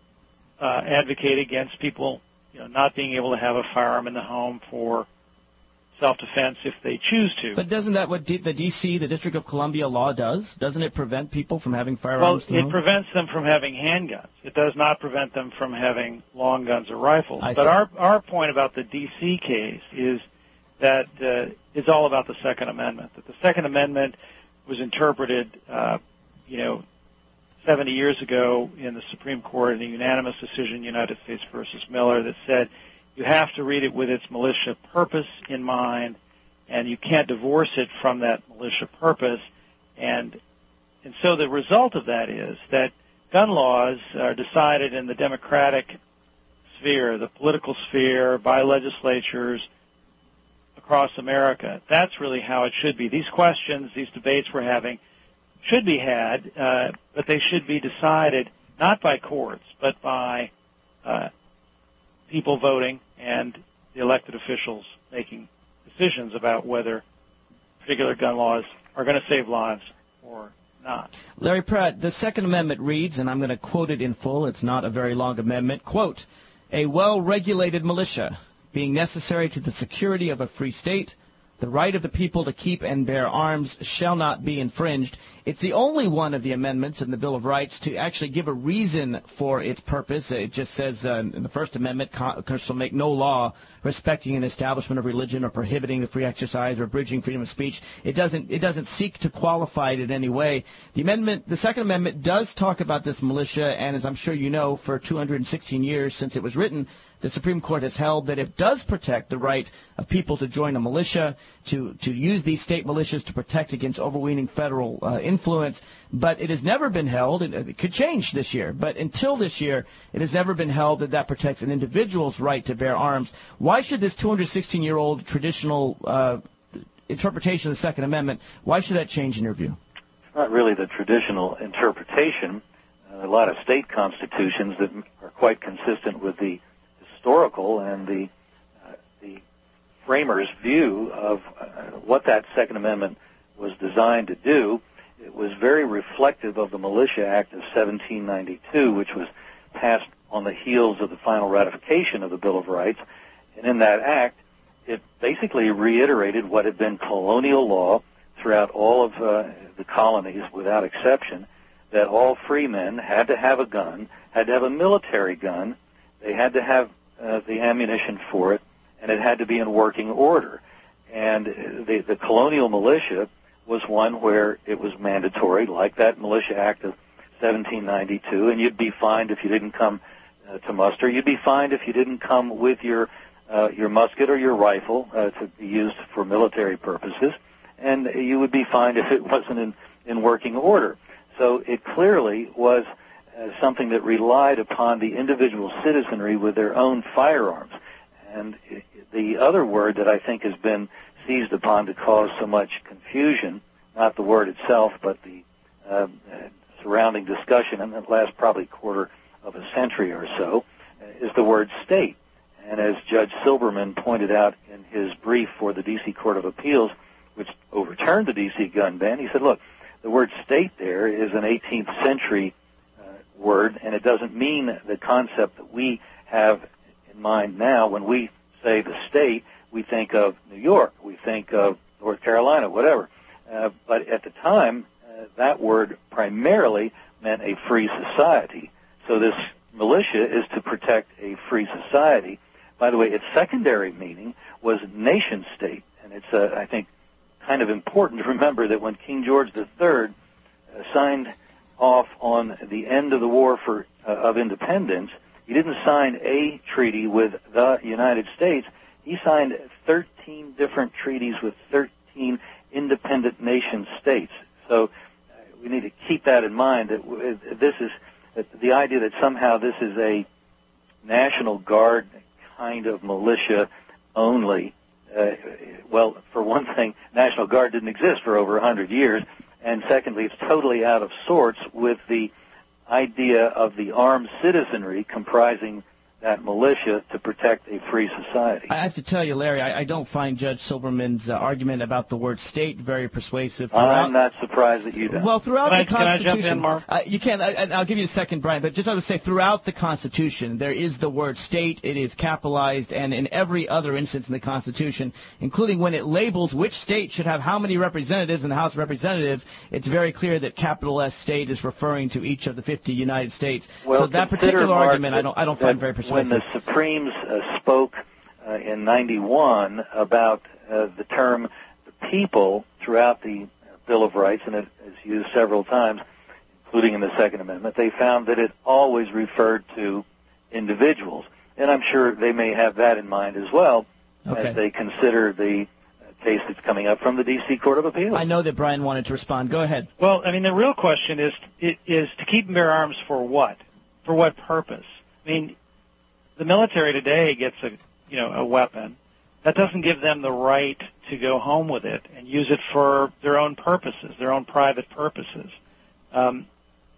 uh, advocate against people, you know, not being able to have a firearm in the home for self-defense if they choose to. But doesn't that what D- the D C, the District of Columbia law does? Doesn't it prevent people from having firearms? Well, it home? prevents them from having handguns. It does not prevent them from having long guns or rifles. I but see. our our point about the D C case is that uh, it's all about the Second Amendment. That the Second Amendment was interpreted, uh, you know, seventy years ago in the Supreme Court in a unanimous decision, United States versus Miller, that said you have to read it with its militia purpose in mind, and you can't divorce it from that militia purpose. And and so the result of that is that gun laws are decided in the democratic sphere, the political sphere, by legislatures across America. That's really how it should be. These questions, these debates we're having, should be had, uh, but they should be decided not by courts, but by uh, people voting and the elected officials making decisions about whether particular gun laws are going to save lives or not. Larry Pratt, the Second Amendment reads, and I'm going to quote it in full, it's not a very long amendment, quote, a well-regulated militia being necessary to the security of a free state, the right of the people to keep and bear arms shall not be infringed. It's the only one of the amendments in the Bill of Rights to actually give a reason for its purpose. It just says uh, in the First Amendment, Congress shall make no law respecting an establishment of religion or prohibiting the free exercise or abridging freedom of speech. It doesn't it doesn't seek to qualify it in any way. The amendment, the Second Amendment does talk about this militia, and as I'm sure you know, for two hundred sixteen years since it was written, the Supreme Court has held that it does protect the right of people to join a militia, to, to use these state militias to protect against overweening federal uh, influence. But it has never been held, and it could change this year, but until this year, it has never been held that that protects an individual's right to bear arms. Why should this two hundred sixteen-year-old traditional uh, interpretation of the Second Amendment, why should that change in your view? It's not really the traditional interpretation. Uh, a lot of state constitutions that are quite consistent with the historical and the uh, the framers' view of uh, what that Second Amendment was designed to do. It was very reflective of the Militia Act of seventeen ninety-two, which was passed on the heels of the final ratification of the Bill of Rights. And in that act, it basically reiterated what had been colonial law throughout all of uh, the colonies without exception, that all free men had to have a gun, had to have a military gun, they had to have Uh, the ammunition for it, and it had to be in working order. And the, the colonial militia was one where it was mandatory, like that Militia Act of seventeen ninety-two, and you'd be fined if you didn't come uh, to muster. You'd be fined if you didn't come with your uh, your musket or your rifle uh, to be used for military purposes, and you would be fined if it wasn't in, in working order. So it clearly was uh, something that relied upon the individual citizenry with their own firearms. And the other word that I think has been seized upon to cause so much confusion, not the word itself, but the uh, surrounding discussion in the last probably quarter of a century or so, uh, is the word state. And as Judge Silberman pointed out in his brief for the D C Court of Appeals, which overturned the D C gun ban, he said, look, the word state there is an eighteenth century uh, word, and it doesn't mean the concept that we have in mind now. When we say the state, we think of New York, we think of North Carolina, whatever. Uh, but at the time, uh, that word primarily meant a free society. So this militia is to protect a free society. By the way, its secondary meaning was nation state, and it's, uh, I think, kind of important to remember that when King George the Third uh, signed off on the end of the War for uh, of Independence, he didn't sign a treaty with the United States. He signed thirteen different treaties with thirteen independent nation states. So uh, we need to keep that in mind, that w- this is that the idea that somehow this is a National Guard kind of militia only. Uh, well, for one thing, National Guard didn't exist for over one hundred years, and secondly, it's totally out of sorts with the idea of the armed citizenry comprising that militia to protect a free society. I have to tell you, Larry, I, I don't find Judge Silberman's uh, argument about the word state very persuasive. Throughout, I'm not surprised that you don't. Well, throughout can the I, Constitution, can I jump in, Mark? Uh, you can. I, I'll give you a second, Brian, but just I would say throughout the Constitution, there is the word state. It is capitalized, and in every other instance in the Constitution, including when it labels which state should have how many representatives in the House of Representatives, it's very clear that capital S state is referring to each of the fifty United States. Well, so that particular Mark, argument, I don't, I don't find very persuasive. When the Supremes uh, spoke uh, in ninety-one about uh, the term the people throughout the Bill of Rights, and it is used several times, including in the Second Amendment, they found that it always referred to individuals. And I'm sure they may have that in mind as well okay. as they consider the case that's coming up from the D C Court of Appeals. I know that Brian wanted to respond. Go ahead. Well, I mean, the real question is, is to keep and bear arms for what? For what purpose? I mean, the military today gets a, you know, a weapon. That doesn't give them the right to go home with it and use it for their own purposes, their own private purposes. Um,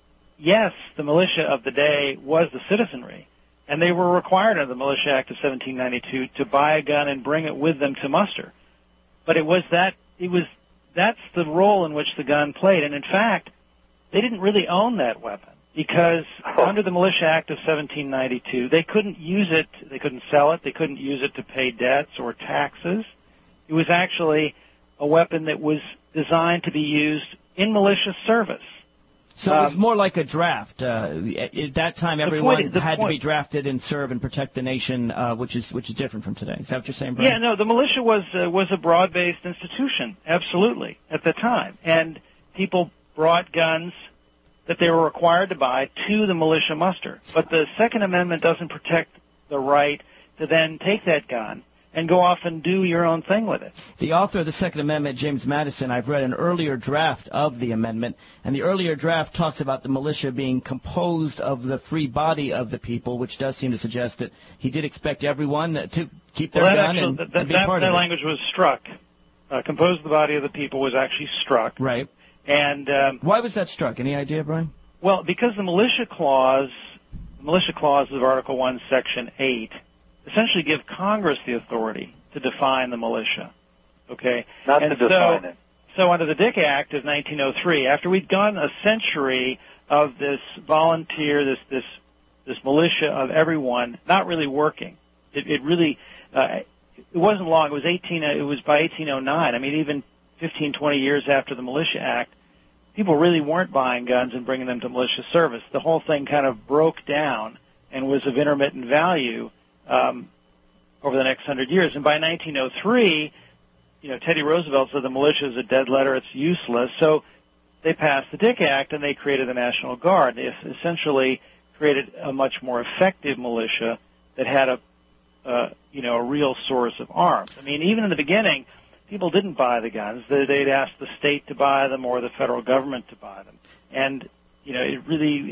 yes, the militia of the day was the citizenry, and they were required under the Militia Act of seventeen ninety-two to buy a gun and bring it with them to muster. But it was that it was that's the role in which the gun played, and in fact, they didn't really own that weapon. Because under the Militia Act of seventeen ninety-two, they couldn't use it, they couldn't sell it, they couldn't use it to pay debts or taxes. It was actually a weapon that was designed to be used in militia service. So um, it was more like a draft. Uh, at that time, everyone point, had point. to be drafted and serve and protect the nation, uh, which is which is different from today. Is that what you're saying, Brian? Yeah, no, the militia was uh, was a broad-based institution, absolutely, at the time. And people brought guns that they were required to buy to the militia muster. But the Second Amendment doesn't protect the right to then take that gun and go off and do your own thing with it. The author of the Second Amendment, James Madison, I've read an earlier draft of the amendment, and the earlier draft talks about the militia being composed of the free body of the people, which does seem to suggest that he did expect everyone to keep their well, that gun actually, and, that, and be that, part that of it. That language was struck. Uh, composed of the body of the people was actually struck. Right. And um, why was that struck? Any idea, Brian? Well, because the militia clause, the militia clause of Article One, Section Eight, essentially give Congress the authority to define the militia. Okay, not and to define so, it. So under the Dick Act of nineteen oh three, after we'd gone a century of this volunteer, this this this militia of everyone not really working, it, it really uh, it wasn't long. It was eighteen. It was by eighteen oh nine. I mean, even fifteen, twenty years after the Militia Act, people really weren't buying guns and bringing them to militia service. The whole thing kind of broke down and was of intermittent value um, over the next hundred years. And by nineteen oh three, you know, Teddy Roosevelt said the militia is a dead letter, it's useless. So they passed the Dick Act and they created the National Guard. They essentially created a much more effective militia that had a, uh, you know, a real source of arms. I mean, even in the beginning, people didn't buy the guns. They'd ask the state to buy them or the federal government to buy them. And, you know, it really,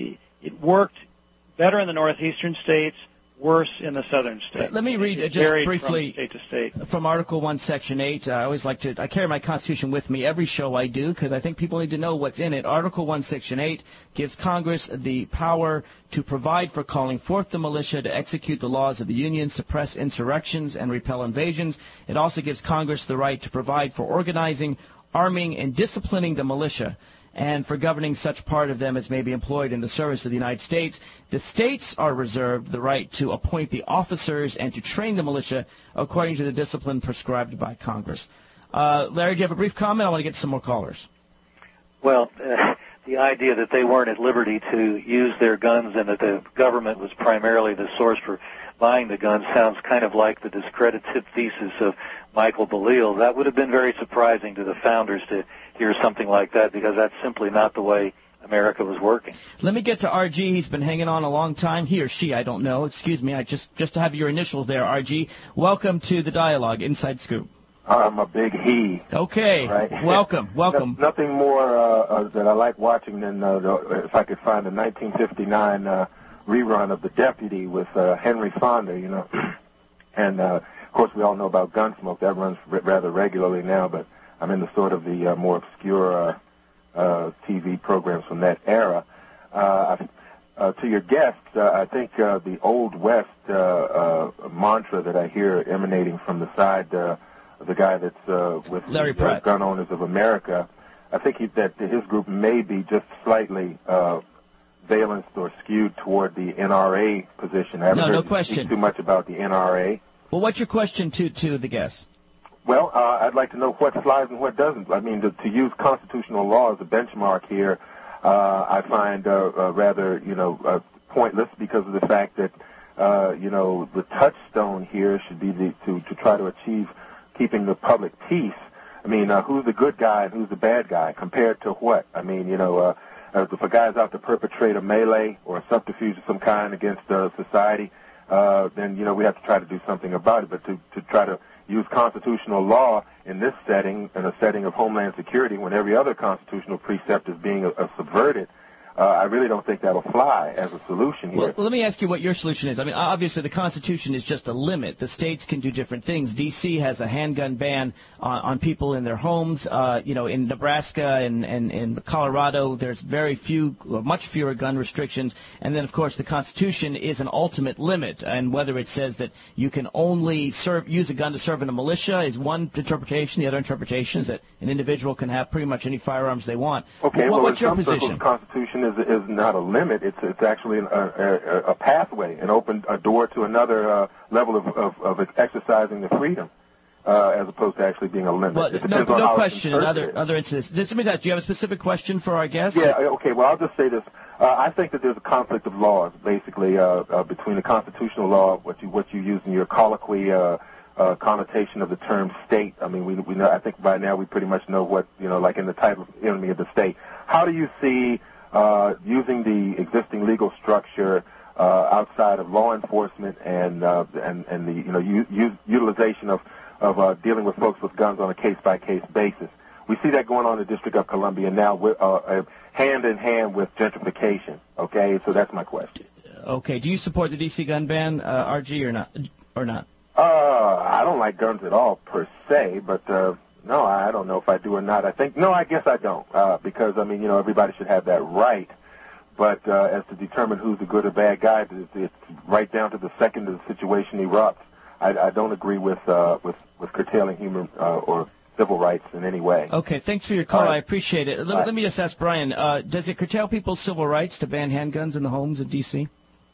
it worked better in the northeastern states, worse in the southern states. Let me read uh, just briefly from state to state. From Article one, Section eight. Uh, I always like to, I carry my Constitution with me every show I do because I think people need to know what's in it. Article one, Section eight gives Congress the power to provide for calling forth the militia to execute the laws of the Union, suppress insurrections, and repel invasions. It also gives Congress the right to provide for organizing, arming, and disciplining the militia, and for governing such part of them as may be employed in the service of the United States. The states are reserved the right to appoint the officers and to train the militia according to the discipline prescribed by Congress. Uh, Larry, do you have a brief comment? I want to get some more callers. Well, uh, the idea that they weren't at liberty to use their guns and that the government was primarily the source for buying the guns sounds kind of like the discredited thesis of Michael Ballil. That would have been very surprising to the founders to hear something like that, because that's simply not the way America was working. Let me get to R G. He's been hanging on a long time. He or she, I don't know. Excuse me. I just just to have your initials there, R G. Welcome to the Dialogue, Inside Scoop. I'm a big he. Okay. Right? Welcome. Welcome. No, nothing more uh, uh, that I like watching than uh, the, if I could find a nineteen fifty-nine uh, rerun of The Deputy with uh, Henry Fonda, you know. and, uh, of course, we all know about Gunsmoke. That runs r- rather regularly now, but I'm into sort of the uh, more obscure uh, uh, T V programs from that era. Uh, uh, to your guests, uh, I think uh, the Old West uh, uh, mantra that I hear emanating from the side uh, of the guy that's uh, with Larry the uh, Gun Owners of America, I think he, that his group may be just slightly uh, valenced or skewed toward the N R A position. I haven't no, heard no you question. speak too much about the N R A. Well, what's your question to, to the guests? Well, uh, I'd like to know what flies and what doesn't. I mean, to, to use constitutional law as a benchmark here, uh, I find uh, uh, rather, you know, uh, pointless because of the fact that, uh, you know, the touchstone here should be the, to, to try to achieve keeping the public peace. I mean, uh, who's the good guy and who's the bad guy compared to what? I mean, you know, uh, if a guy's out to perpetrate a melee or a subterfuge of some kind against uh, society, uh, then, you know, we have to try to do something about it. But to, to try to use constitutional law in this setting, in a setting of homeland security, when every other constitutional precept is being uh, subverted, uh, I really don't think that'll fly as a solution here. Well, well, let me ask you what your solution is. I mean, obviously the Constitution is just a limit. The states can do different things. D C has a handgun ban on, on people in their homes. Uh, you know, in Nebraska and, and, and Colorado, there's very few, much fewer gun restrictions. And then, of course, the Constitution is an ultimate limit. And whether it says that you can only serve, use a gun to serve in a militia is one interpretation. The other interpretation is that an individual can have pretty much any firearms they want. Okay, what, well, what's in your some position? circles, the Constitution is is not a limit. It's it's actually a, a, a pathway, an open a door to another uh, level of, of, of exercising the freedom, uh, as opposed to actually being a limit. Well, it no, on no how question. In it's other other instances, just let me ask. Do you have a specific question for our guests? Yeah. Okay. Well, I'll just say this. Uh, I think that there's a conflict of laws, basically, uh, uh, between the constitutional law, what you what you use in your colloquy. Uh, Uh, connotation of the term state. I mean, we we know. I think by now we pretty much know what, you know, like in the title, enemy of the state. How do you see uh, using the existing legal structure uh, outside of law enforcement and uh, and and the you know u- u- utilization of of uh, dealing with folks with guns on a case by case basis? We see that going on in the District of Columbia now, with, uh, uh, hand in hand with gentrification. Okay, so that's my question. Okay. Do you support the D C gun ban, uh, R G, or not? Or not? Uh, I don't like guns at all per se, but uh, no, I don't know if I do or not. I think no, I guess I don't, uh, because I mean, you know, everybody should have that right. But uh, as to determine who's a good or bad guy, it's, it's right down to the second the situation erupts. I, I don't agree with uh, with with curtailing human uh, or civil rights in any way. Okay, thanks for your call. Right. I appreciate it. Let, Right. let me just ask Brian: uh, does it curtail people's civil rights to ban handguns in the homes in D C?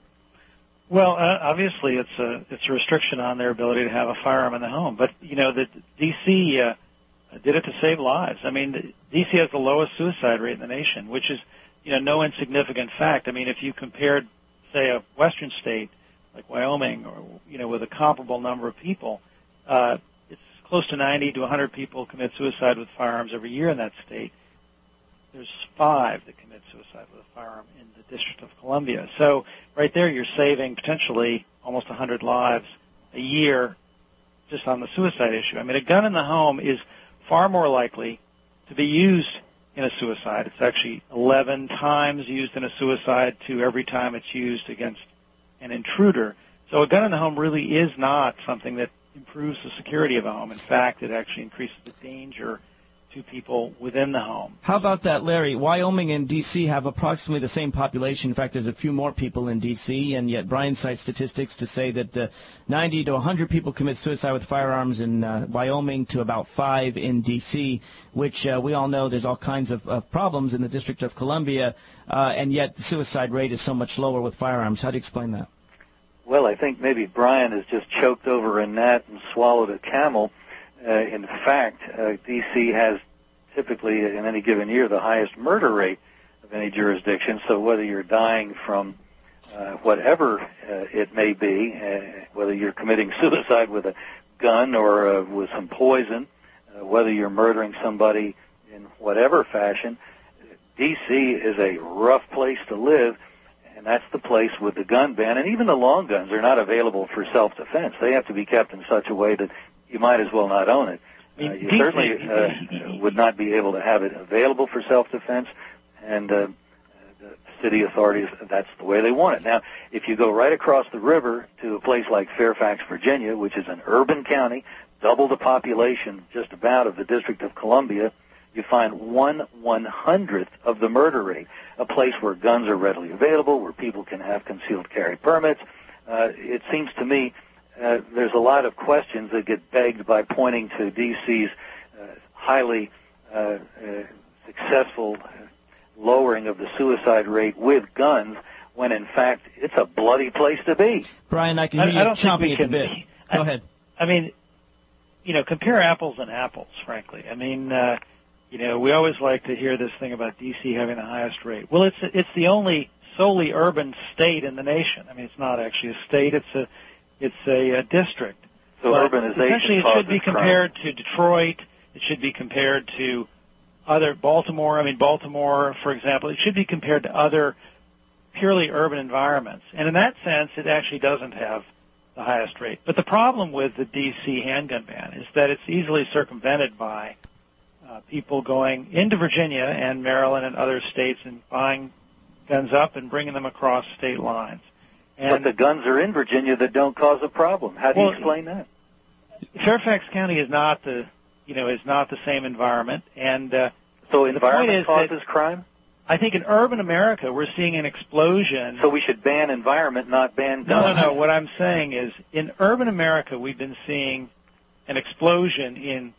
Well, uh, obviously, it's a it's a restriction on their ability to have a firearm in the home. But you know, the D C uh, did it to save lives. I mean, D C has the lowest suicide rate in the nation, which is, you know, no insignificant fact. I mean, if you compared, say, a western state like Wyoming, or you know, with a comparable number of people, uh, it's close to ninety to one hundred people commit suicide with firearms every year in that state. There's five that commit suicide with a firearm in the District of Columbia. So right there, you're saving potentially almost one hundred lives a year just on the suicide issue. I mean, a gun in the home is far more likely to be used in a suicide. It's actually eleven times used in a suicide to every time it's used against an intruder. So a gun in the home really is not something that improves the security of a home. In fact, it actually increases the danger to people within the home. How about that, Larry? Wyoming and D C have approximately the same population. In fact, there's a few more people in D C, and yet Brian cites statistics to say that uh, ninety to one hundred people commit suicide with firearms in uh, Wyoming to about five in D C, which uh, we all know there's all kinds of, of problems in the District of Columbia, uh, and yet the suicide rate is so much lower with firearms. How do you explain that? Well, I think maybe Brian has just choked over a gnat and swallowed a camel. Uh, in fact, uh, D C has typically in any given year the highest murder rate of any jurisdiction. So whether you're dying from uh, whatever uh, it may be, uh, whether you're committing suicide with a gun or uh, with some poison, uh, whether you're murdering somebody in whatever fashion, D C is a rough place to live. And that's the place with the gun ban. And even the long guns are not available for self-defense. They have to be kept in such a way that you might as well not own it. Uh, you certainly uh, would not be able to have it available for self-defense. And uh, the city authorities, that's the way they want it. Now, if you go right across the river to a place like Fairfax, Virginia, which is an urban county, double the population just about of the District of Columbia, you find one one-hundredth of the murder rate, a place where guns are readily available, where people can have concealed carry permits. Uh, it seems to me uh, there's a lot of questions that get begged by pointing to D C's uh, highly uh, uh, successful lowering of the suicide rate with guns, when in fact it's a bloody place to be. Brian, I can hear I, you I don't chomping think at the bit. I, Go ahead. I mean, you know, compare apples and apples, frankly. I mean, uh, you know, we always like to hear this thing about D C having the highest rate. Well, it's it's the only solely urban state in the nation. I mean, it's not actually a state; it's a it's a, a district. So but urbanization essentially, it should be compared crime. to Detroit. It should be compared to other Baltimore. I mean, Baltimore, for example, it should be compared to other purely urban environments. And in that sense, it actually doesn't have the highest rate. But the problem with the D C handgun ban is that it's easily circumvented by uh, people going into Virginia and Maryland and other states and buying guns up and bringing them across state lines. And but the guns are in Virginia that don't cause a problem. How do well, you explain that? Fairfax County is not the, you know, is not the same environment, and uh, so environment causes that, crime. I think in urban America we're seeing an explosion. So we should ban environment, not ban guns. No, no, no. What I'm saying is, in urban America, we've been seeing an explosion in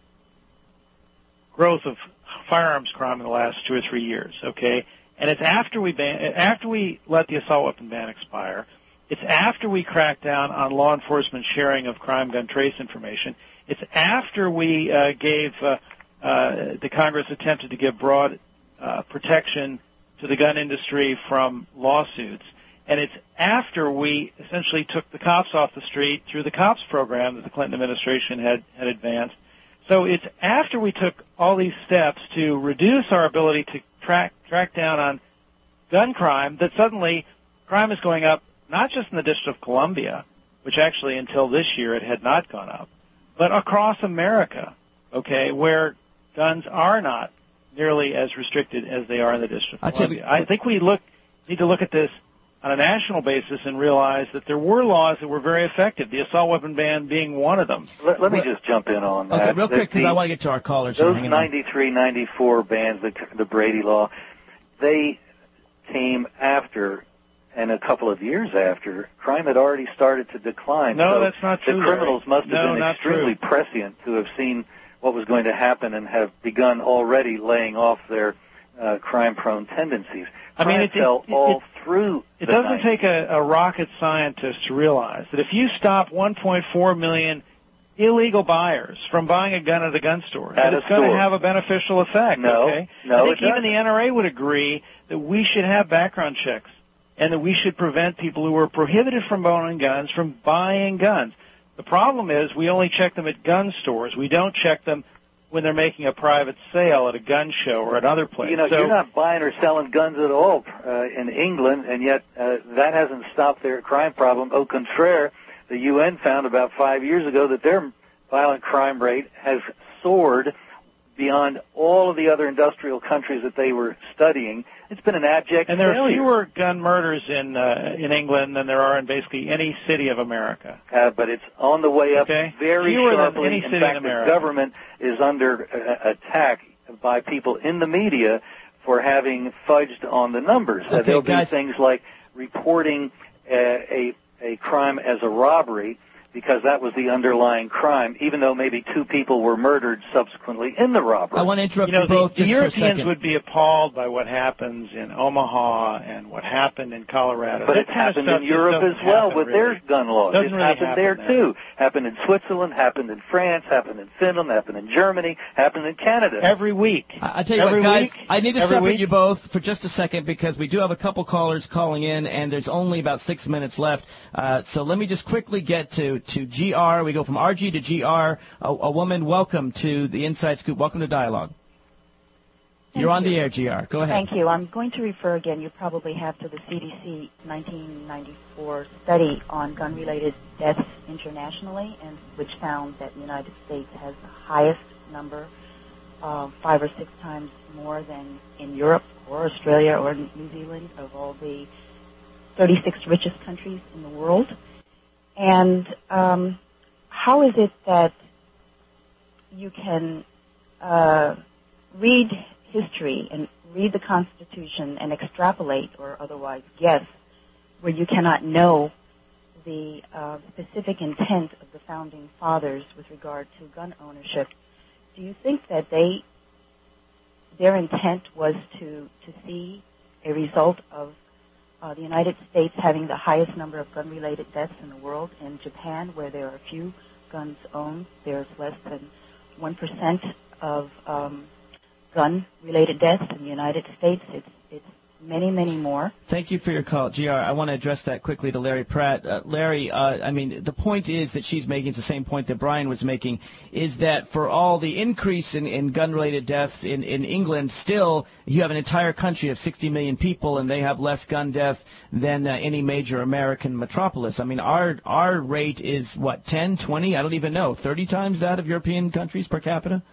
growth of firearms crime in the last two or three years. Okay, and it's after we ban, after we let the assault weapon ban expire. It's after we crack down on law enforcement sharing of crime gun trace information. It's after we uh, gave uh, uh, the Congress attempted to give broad uh, protection to the gun industry from lawsuits. And it's after we essentially took the cops off the street through the COPS program that the Clinton administration had, had advanced. So it's after we took all these steps to reduce our ability to track, track down on gun crime that suddenly crime is going up, not just in the District of Columbia, which actually until this year it had not gone up, but across America, okay, where guns are not nearly as restricted as they are in the District of Columbia. I think we look need to look at this on a national basis and realize that there were laws that were very effective, the assault weapon ban being one of them. Let, let me just jump in on that. Okay, real quick, because I want to get to our callers. Those ninety-three, ninety-four bans, the, the Brady Law, they came after and a couple of years after, crime had already started to decline. No, so that's not true. The criminals must have no, been extremely true. prescient to have seen what was going to happen and have begun already laying off their uh, crime-prone tendencies. I mean, it, fell it, all it, through It the doesn't nineties. take a, a rocket scientist to realize that if you stop one point four million illegal buyers from buying a gun at a gun store, that it's going to have a beneficial effect. No, okay? no, I think it even doesn't. the N R A would agree that we should have background checks and that we should prevent people who are prohibited from owning guns from buying guns. The problem is we only check them at gun stores. We don't check them when they're making a private sale at a gun show or another place. You know, so, you're not buying or selling guns at all uh, in England, and yet uh, that hasn't stopped their crime problem. Au contraire, the U N found about five years ago that their violent crime rate has soared beyond all of the other industrial countries that they were studying. It's been an abject and there failure. are fewer gun murders in uh, in England than there are in basically any city of America. Uh, but it's on the way up okay. very fewer sharply. Than any in city fact, in the America. government is under uh, attack by people in the media for having fudged on the numbers. Okay, uh, they'll guys. do things like reporting uh, a a crime as a robbery, because that was the underlying crime, even though maybe two people were murdered subsequently in the robbery. I want to interrupt you, know, you both the, just the for a Europeans second. would be appalled by what happens in Omaha and what happened in Colorado. But that it happened in in Europe as well with really. their gun laws. Doesn't It really happened happen there, there too. Happened in Switzerland, happened in France, happened in Finland, happened in Germany, happened in Canada. Every week. I, I tell you Every what, guys, week? I need to Every separate week? you both for just a second because we do have a couple callers calling in, and there's only about six minutes left. Uh, so let me just quickly get to, to G R. We go from R G to G R. A, a woman, welcome to the Inside Scoop. Welcome to Dialogue. Thank You're on you. the air, G R. Go ahead. Thank you. I'm going to refer again, you probably have, to the C D C nineteen ninety-four study on gun-related deaths internationally, and which found that the United States has the highest number, uh, five or six times more than in Europe or Australia or New Zealand, of all the thirty-six richest countries in the world. And um, how is it that you can uh, read history and read the Constitution and extrapolate or otherwise guess where you cannot know the uh, specific intent of the Founding Fathers with regard to gun ownership? Do you think that they, their intent was to, to see a result of uh, the United States having the highest number of gun-related deaths in the world? In Japan, where there are few guns owned, there's less than one percent of um, gun-related deaths. In the United States, it's, it's many, many more. Thank you for your call, G R. I want to address that quickly to Larry Pratt. Uh, Larry, uh, I mean, the point is that she's making, it's the same point that Brian was making, is that for all the increase in, in gun-related deaths in, in England, still you have an entire country of sixty million people, and they have less gun deaths than uh, any major American metropolis. I mean, our our rate is, what, ten, twenty, I don't even know, thirty times that of European countries per capita?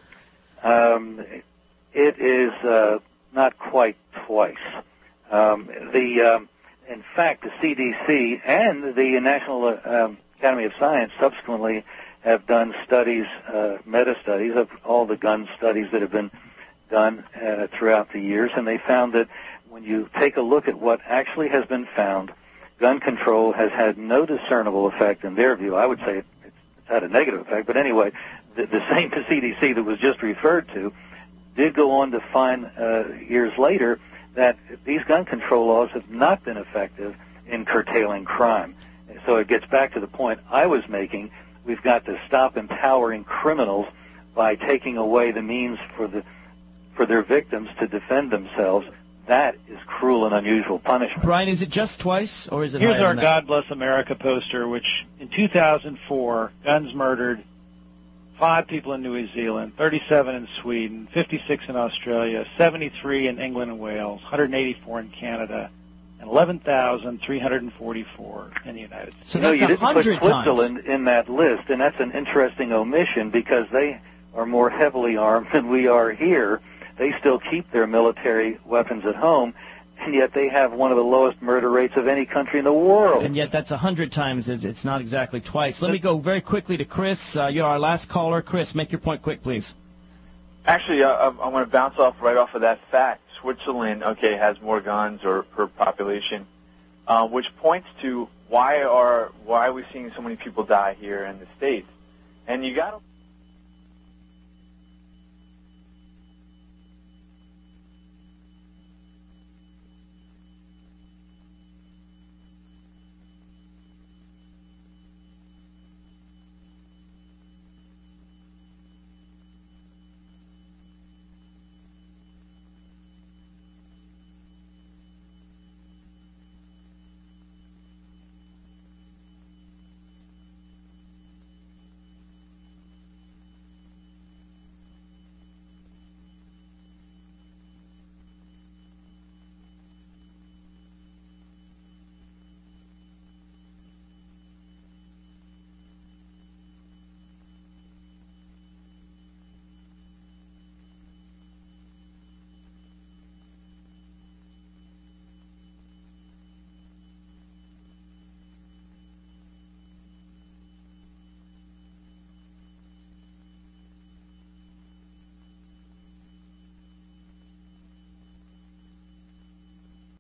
Um, it is uh, not quite twice. Um, the, um, in fact, the C D C and the National uh, um, Academy of Science subsequently have done studies, uh, meta-studies of all the gun studies that have been done uh, throughout the years, and they found that when you take a look at what actually has been found, gun control has had no discernible effect in their view. I would say it's had a negative effect, but anyway, the, the same C D C that was just referred to did go on to find uh, years later that these gun control laws have not been effective in curtailing crime. So it gets back to the point I was making. We've got to stop empowering criminals by taking away the means for the for their victims to defend themselves. That is cruel and unusual punishment. Brian, is it just twice, or is it Here's higher our than that? God Bless America poster, which in two thousand four, guns murdered five people in New Zealand, thirty-seven in Sweden, fifty-six in Australia, seventy-three in England and Wales, one hundred eighty-four in Canada, and eleven thousand three hundred forty-four in the United States. So you know, that's you didn't put Switzerland times. in that list, and that's an interesting omission because they are more heavily armed than we are here. They still keep their military weapons at home, and yet they have one of the lowest murder rates of any country in the world. And yet that's a hundred times. It's, it's not exactly twice. Let me go very quickly to Chris. Uh, you're our last caller. Chris, make your point quick, please. Actually, uh, I want to bounce off right off of that fact. Switzerland, okay, has more guns or per population, uh, which points to why are why are we seeing so many people die here in the States? And you got to